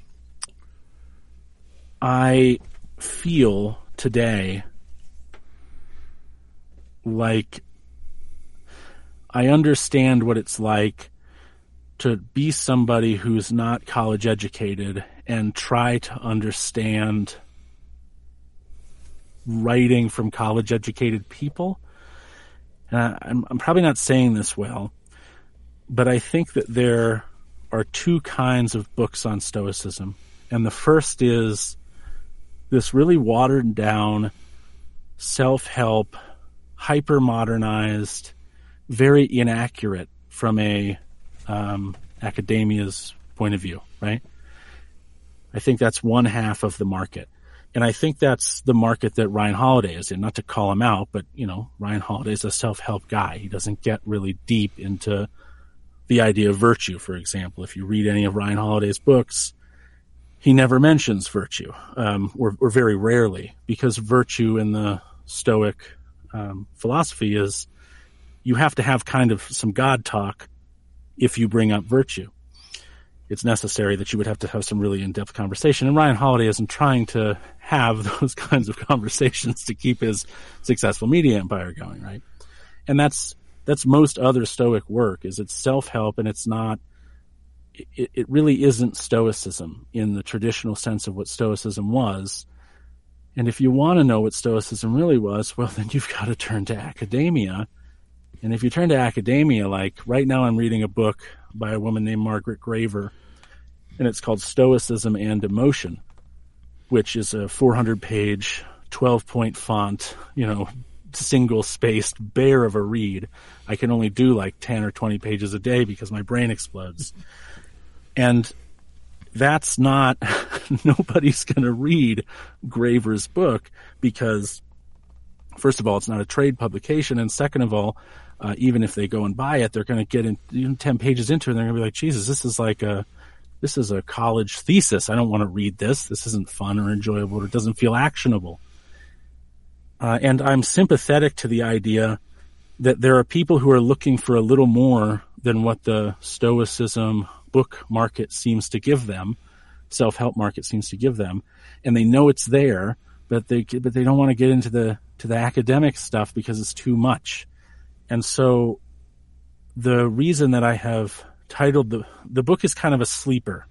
I feel today like I understand what it's like to be somebody who's not college educated and try to understand writing from college educated people. And I, I'm, I'm probably not saying this well, but I think that there are two kinds of books on Stoicism. And the first is this really watered down self-help, hyper-modernized, very inaccurate from a um, academia's point of view, right? I think that's one half of the market. And I think that's the market that Ryan Holiday is in. Not to call him out, but, you know, Ryan Holiday is a self-help guy. He doesn't get really deep into the idea of virtue, for example. If you read any of Ryan Holiday's books, he never mentions virtue, um, or, or very rarely, because virtue in the Stoic Um, philosophy is you have to have kind of some God talk if you bring up virtue. It's necessary that you would have to have some really in-depth conversation. And Ryan Holiday isn't trying to have those kinds of conversations to keep his successful media empire going, right? And that's that's most other Stoic work, is it's self-help, and it's not, it, it really isn't Stoicism in the traditional sense of what Stoicism was. And if you want to know what Stoicism really was, well, then you've got to turn to academia. And if you turn to academia, like right now I'm reading a book by a woman named Margaret Graver, and it's called Stoicism and Emotion, which is a four hundred page, twelve point font, you know, single-spaced bear of a read. I can only do like ten or twenty pages a day because my brain explodes. And that's not, nobody's going to read Graver's book because, first of all, it's not a trade publication, and second of all, uh, even if they go and buy it, they're going to get in, you know, ten pages into it, and they're going to be like, Jesus, this is like a, this is a college thesis. I don't want to read this. This isn't fun or enjoyable, or it doesn't feel actionable. Uh, and I'm sympathetic to the idea that there are people who are looking for a little more than what the Stoicism book market seems to give them, self-help market seems to give them, and they know it's there, but they but they don't want to get into the to the academic stuff because it's too much. And so the reason that I have titled the the book is kind of a sleeper.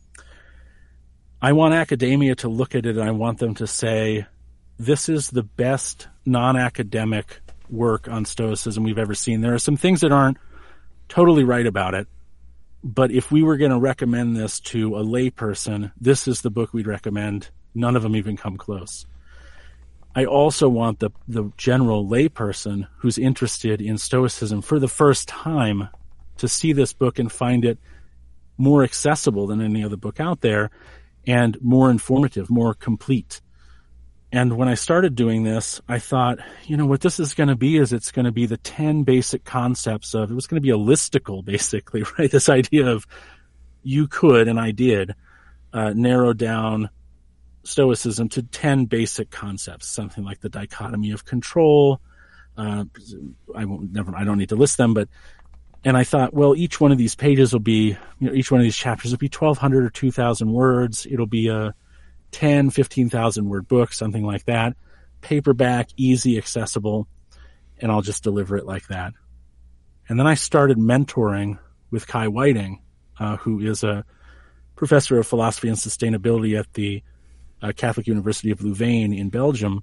I want academia to look at it, and I want them to say, this is the best non-academic work on Stoicism we've ever seen. There are some things that aren't totally right about it, but if we were going to recommend this to a layperson, this is the book we'd recommend. None of them even come close. I also want the, the general layperson who's interested in Stoicism for the first time to see this book and find it more accessible than any other book out there, and more informative, more complete. And when I started doing this, I thought, you know, what this is going to be is it's going to be the ten basic concepts of, it was going to be a listicle, basically, right? This idea of you could, and I did, uh, narrow down Stoicism to ten basic concepts, something like the dichotomy of control. Uh, I won't, never, I don't need to list them, but, and I thought, well, each one of these pages will be, you know, each one of these chapters will be twelve hundred or two thousand words. It'll be a ten, fifteen thousand word book, something like that. Paperback, easy, accessible, and I'll just deliver it like that. And then I started mentoring with Kai Whiting, uh, who is a professor of philosophy and sustainability at the uh, Catholic University of Louvain in Belgium.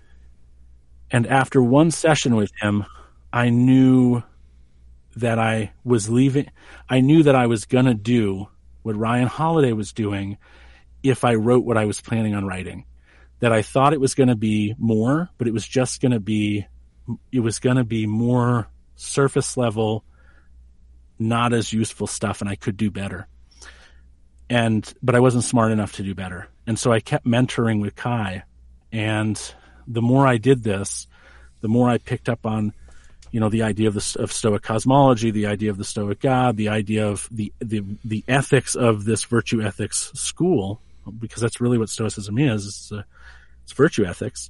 And after one session with him, I knew that I was leaving. I knew that I was going to do what Ryan Holiday was doing if I wrote what I was planning on writing. That I thought it was going to be more, but it was just going to be, it was going to be more surface level, not as useful stuff, and I could do better. And, but I wasn't smart enough to do better. And so I kept mentoring with Kai. And the more I did this, the more I picked up on, you know, the idea of the, of Stoic cosmology, the idea of the Stoic God, the idea of the, the, the ethics of this virtue ethics school, because that's really what Stoicism is. It's, a, it's virtue ethics.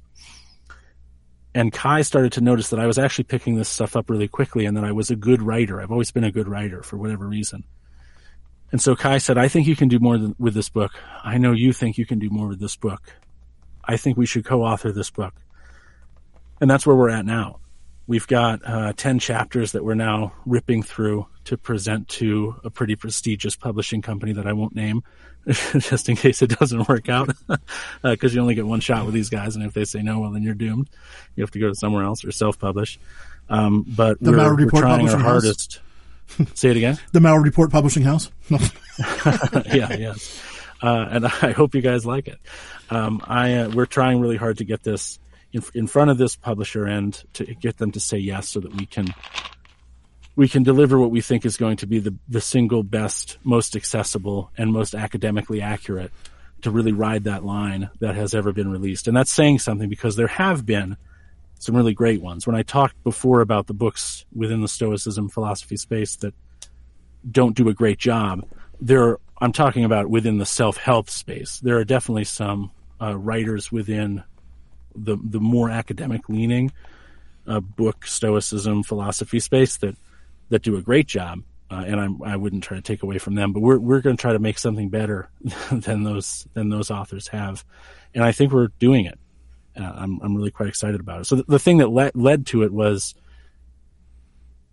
And Kai started to notice that I was actually picking this stuff up really quickly, and that I was a good writer. I've always been a good writer for whatever reason. And so Kai said, I think you can do more than, with this book. I know you think you can do more with this book. I think we should co-author this book. And that's where we're at now. We've got uh, ten chapters that we're now ripping through to present to a pretty prestigious publishing company that I won't name, just in case it doesn't work out, because uh, you only get one shot with these guys, and if they say no, well, then you're doomed. You have to go to somewhere else or self-publish. Um, but the we're, we're trying our House. hardest. Say it again? The Mallory Report Publishing House. yeah, yes. Uh, and I hope you guys like it. Um, I uh, we're trying really hard to get this in, in front of this publisher and to get them to say yes, so that we can we can deliver what we think is going to be the, the single best, most accessible, and most academically accurate to really ride that line that has ever been released. And that's saying something, because there have been some really great ones. When I talked before about the books within the Stoicism philosophy space that don't do a great job, there are, I'm talking about within the self-help space. There are definitely some uh, writers within the the more academic leaning uh, book Stoicism philosophy space that that do a great job, uh, and I'm, I wouldn't try to take away from them. But we're we're going to try to make something better than those than those authors have, and I think we're doing it. Uh, I'm I'm really quite excited about it. So the, the thing that led led to it was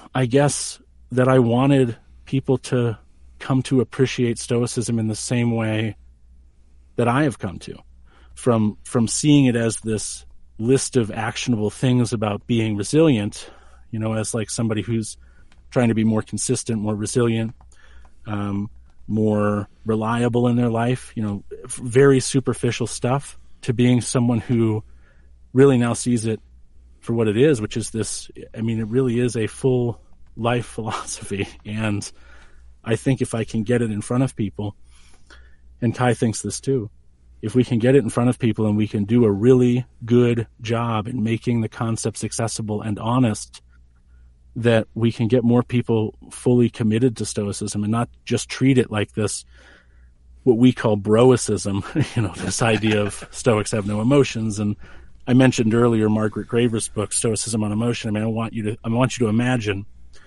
I guess that I wanted people to come to appreciate Stoicism in the same way that I have come to, from from seeing it as this list of actionable things about being resilient, you know, as like somebody who's trying to be more consistent, more resilient, um, more reliable in their life, you know, very superficial stuff, to being someone who really now sees it for what it is, which is this, I mean, it really is a full life philosophy. And I think if I can get it in front of people, and Kai thinks this too, if we can get it in front of people and we can do a really good job in making the concepts accessible and honest, that we can get more people fully committed to Stoicism and not just treat it like this, what we call broicism, you know, this idea of Stoics have no emotions. And I mentioned earlier Margaret Graver's book, Stoicism on Emotion. I mean, I want you to, I want you to imagine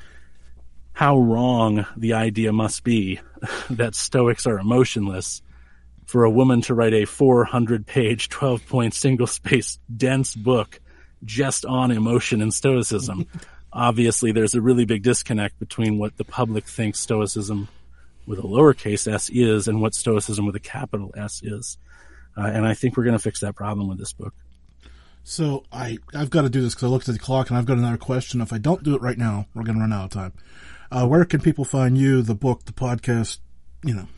how wrong the idea must be that Stoics are emotionless for a woman to write a four hundred page, twelve point single space dense book just on emotion and Stoicism. Obviously, there's a really big disconnect between what the public thinks Stoicism with a lowercase s is and what Stoicism with a capital S is. Uh, and I think we're going to fix that problem with this book. So I, I've got to do this because I looked at the clock and I've got another question. If I don't do it right now, we're going to run out of time. Uh, where can people find you, the book, the podcast, you know?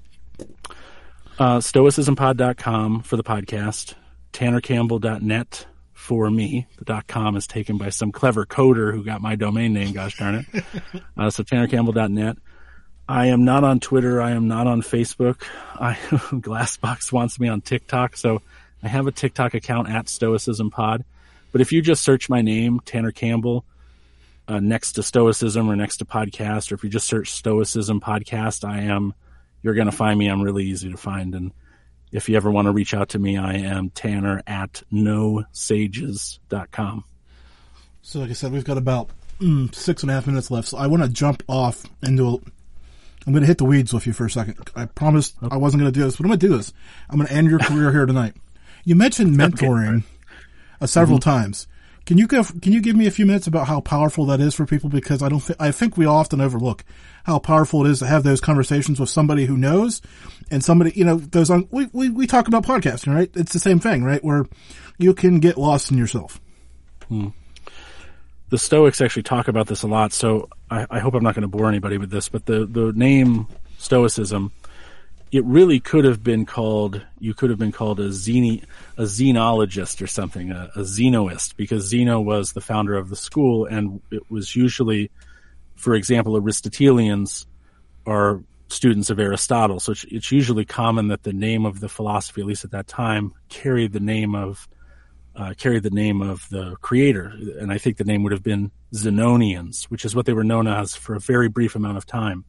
Uh, stoicism pod dot com for the podcast, tanner campbell dot net for me. The .com is taken by some clever coder who got my domain name, gosh darn it. Uh, so tanner campbell dot net. I am not on Twitter. I am not on Facebook. I, Glassbox wants me on TikTok, so I have a TikTok account at Stoicism Pod. But if you just search my name, Tanner Campbell, uh, next to Stoicism or next to podcast, or if you just search Stoicism Podcast, I am, you're going to find me. I'm really easy to find. And if you ever want to reach out to me, I am Tanner at no sages dot com. So like I said, we've got about mm, six and a half minutes left. So I want to jump off into a, I'm going to hit the weeds with you for a second. I promised okay. I wasn't going to do this, but I'm going to do this. I'm going to end your career here tonight. You mentioned mentoring okay. uh, several mm-hmm. times. Can you give, can you give me a few minutes about how powerful that is for people? Because I don't th- I think we often overlook how powerful it is to have those conversations with somebody who knows and somebody, you know, those on, we, we, we talk about podcasting, right? It's the same thing, right? Where you can get lost in yourself. Hmm. The Stoics actually talk about this a lot. So I, I hope I'm not going to bore anybody with this, but the, the name Stoicism, it really could have been called, you could have been called a Zeni, a Xenologist or something, a, a Zenoist, because Zeno was the founder of the school, and it was usually, for example, Aristotelians are students of Aristotle. So it's, it's usually common that the name of the philosophy, at least at that time, carried the name of, uh, carried the name of the creator. And I think the name would have been Zenonians, which is what they were known as for a very brief amount of time.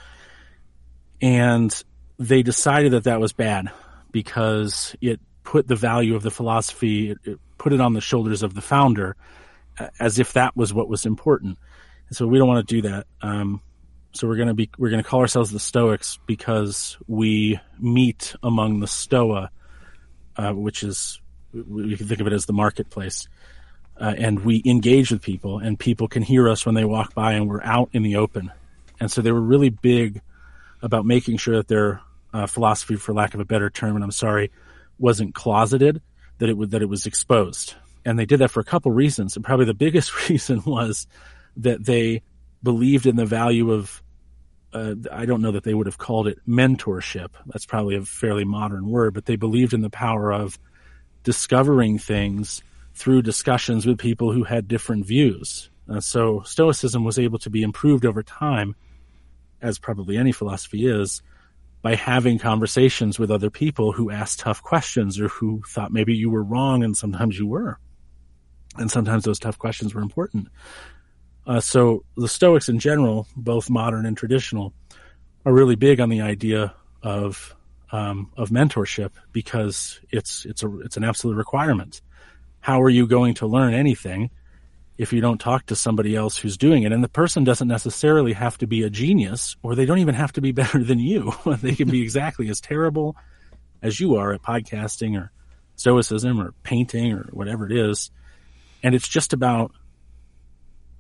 And they decided that that was bad because it put the value of the philosophy, it, it put it on the shoulders of the founder as if that was what was important. And so we don't want to do that. Um, so we're going to be, we're going to call ourselves the Stoics because we meet among the Stoa, uh, which is, we can think of it as the marketplace. Uh, and we engage with people, and people can hear us when they walk by, and we're out in the open. And so they were really big about making sure that their uh, philosophy, for lack of a better term, and I'm sorry, wasn't closeted, that it would, that it was exposed. And they did that for a couple reasons. And probably the biggest reason was that they believed in the value of, uh, I don't know that they would have called it mentorship. That's probably a fairly modern word, but they believed in the power of discovering things through discussions with people who had different views. Uh, so Stoicism was able to be improved over time, as probably any philosophy is, by having conversations with other people who asked tough questions or who thought maybe you were wrong, and sometimes you were. And sometimes those tough questions were important. Uh, so the Stoics in general, both modern and traditional, are really big on the idea of um, of mentorship because it's it's a it's an absolute requirement. How are you going to learn anything if you don't talk to somebody else who's doing it? And the person doesn't necessarily have to be a genius, or they don't even have to be better than you. They can be exactly as terrible as you are at podcasting or Stoicism or painting or whatever it is. And it's just about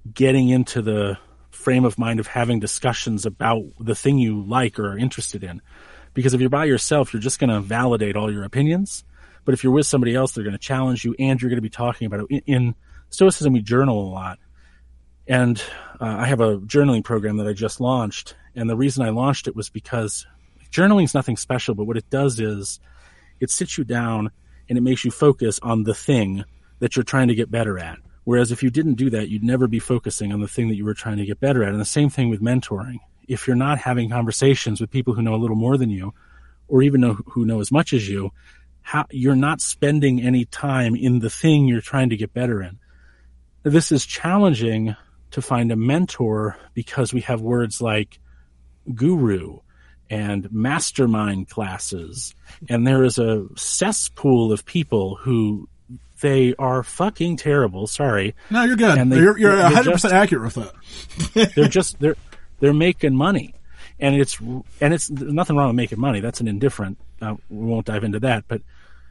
getting into the frame of mind of having discussions about the thing you like or are interested in. Because if you're by yourself, you're just going to validate all your opinions. But if you're with somebody else, they're going to challenge you, and you're going to be talking about it. In, in Stoicism, we journal a lot. And uh, I have a journaling program that I just launched. And the reason I launched it was because journaling is nothing special, but what it does is it sits you down and it makes you focus on the thing that you're trying to get better at. Whereas if you didn't do that, you'd never be focusing on the thing that you were trying to get better at. And the same thing with mentoring. If you're not having conversations with people who know a little more than you, or even know, who know as much as you, how, you're not spending any time in the thing you're trying to get better in. This is challenging to find a mentor because we have words like guru and mastermind classes, and there is a cesspool of people who they are fucking terrible. Sorry. No, you're good. And they, you're you're they're one hundred percent just, accurate with that. they're just they're they're making money, and it's and it's there's nothing wrong with making money. That's an indifferent. Uh, we won't dive into that, but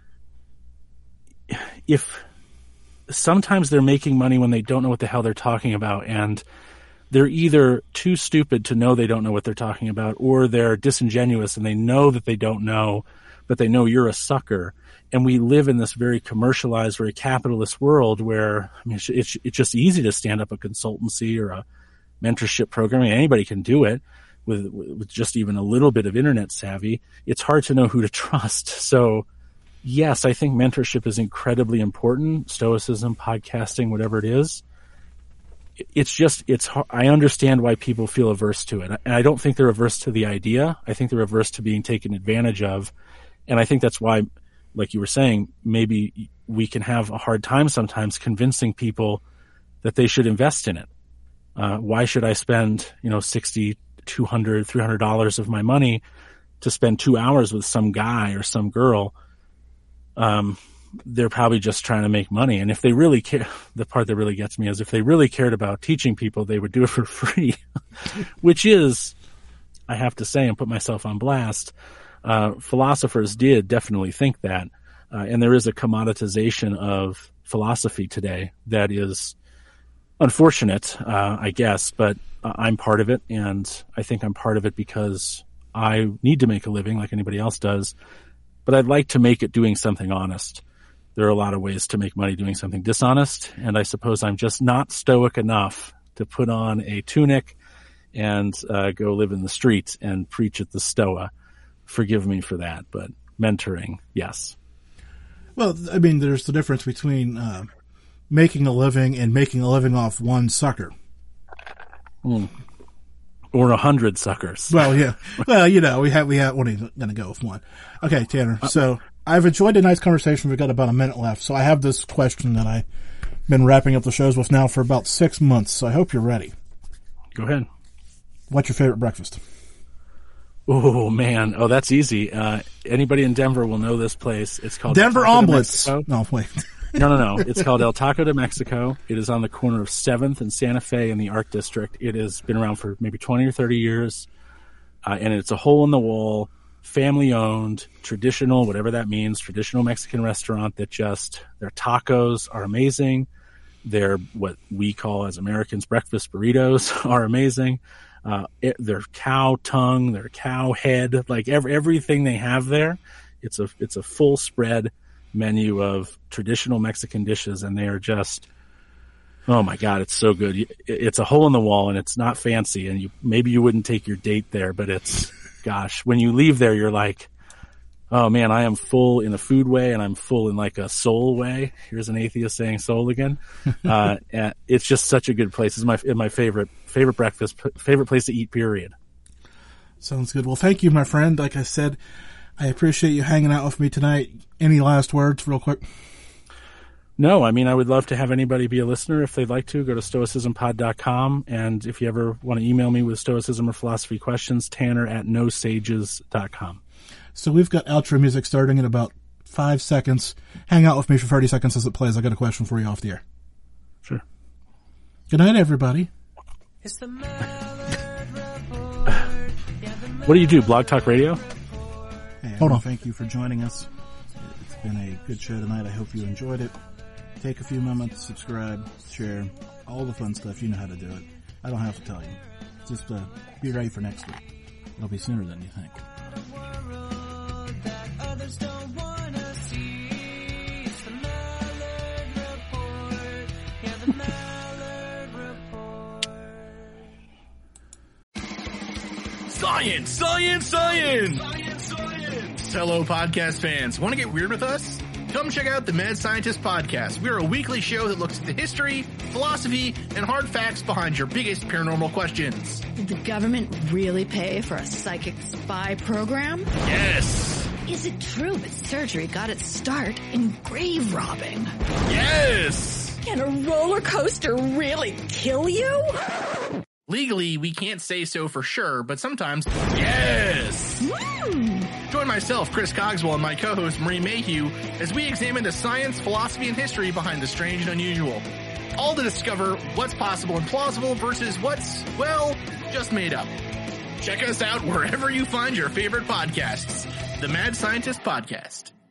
if sometimes they're making money when they don't know what the hell they're talking about, and they're either too stupid to know they don't know what they're talking about, or they're disingenuous and they know that they don't know, but they know you're a sucker. And we live in this very commercialized, very capitalist world where, I mean, it's, it's, it's just easy to stand up a consultancy or a mentorship program. I mean, anybody can do it with, with just even a little bit of internet savvy. It's hard to know who to trust. So yes, I think mentorship is incredibly important. Stoicism, podcasting, whatever it is. It's just, it's, I understand why people feel averse to it. And I don't think they're averse to the idea. I think they're averse to being taken advantage of. And I think that's why, like you were saying, maybe we can have a hard time sometimes convincing people that they should invest in it. Uh, why should I spend, you know, sixty, two hundred, three hundred dollars of my money to spend two hours with some guy or some girl? Um, they're probably just trying to make money. And if they really care, the part that really gets me is if they really cared about teaching people, they would do it for free, which is, I have to say and put myself on blast, uh, philosophers did definitely think that. Uh, and there is a commoditization of philosophy today that is unfortunate, uh, I guess, but uh, I'm part of it. And I think I'm part of it because I need to make a living like anybody else does, but I'd like to make it doing something honest. There are a lot of ways to make money doing something dishonest, and I suppose I'm just not stoic enough to put on a tunic and uh, go live in the streets and preach at the Stoa. Forgive me for that, but mentoring, yes. Well, I mean, there's the difference between uh, making a living and making a living off one sucker. Mm. Or a hundred suckers. Well, yeah. Well, you know, we have, we have, we're going to go with one. Okay, Tanner. So I've enjoyed a nice conversation. We've got about a minute left. So I have this question that I've been wrapping up the shows with now for about six months. So I hope you're ready. Go ahead. What's your favorite breakfast? Oh, man. Oh, that's easy. Uh, anybody in Denver will know this place. It's called Denver Omelets. No, wait. No, no, no. It's called El Taco de Mexico. It is on the corner of seventh and Santa Fe in the Art District. It has been around for maybe twenty or thirty years. Uh, and it's a hole in the wall, family owned, traditional, whatever that means, traditional Mexican restaurant that just, their tacos are amazing. Their, what we call as Americans, breakfast burritos are amazing. Uh, it, their cow tongue, their cow head, like every, everything they have there. It's a, it's a full spread menu of traditional Mexican dishes, and they are just, oh my God, it's so good. It's a hole in the wall, and it's not fancy, and you maybe you wouldn't take your date there, but it's, gosh, when you leave there, you're like, oh man, I am full in a food way, and I'm full in like a soul way. Here's an atheist saying soul again. uh, and it's just such a good place. It's my my favorite favorite breakfast, favorite place to eat, period. Sounds good. Well, thank you, my friend. Like I said, I appreciate you hanging out with me tonight. Any last words real quick? No, I mean, I would love to have anybody be a listener if they'd like to. Go to stoicism pod dot com, and if you ever want to email me with stoicism or philosophy questions, Tanner at no sages dot com. So we've got outro music starting in about five seconds. Hang out with me for thirty seconds as it plays. I got a question for you off the air. Sure. Good night, everybody. What do you do, Blog Talk Radio? Hey, hold on. Thank you for joining us. It's been a good show tonight. I hope you enjoyed it. Take a few moments, subscribe, share, all the fun stuff. You know how to do it. I don't have to tell you. Just uh, be ready for next week. It'll be sooner than you think. Science, science, science! Science, science! Hello, podcast fans. Want to get weird with us? Come check out the Mad Scientist Podcast. We are a weekly show that looks at the history, philosophy, and hard facts behind your biggest paranormal questions. Did the government really pay for a psychic spy program? Yes! Is it true that surgery got its start in grave robbing? Yes! Can a roller coaster really kill you? Legally, we can't say so for sure, but sometimes, yes! Mm. Join myself, Chris Cogswell, and my co-host, Marie Mayhew, as we examine the science, philosophy, and history behind the strange and unusual. All to discover what's possible and plausible versus what's, well, just made up. Check us out wherever you find your favorite podcasts. The Mad Scientist Podcast.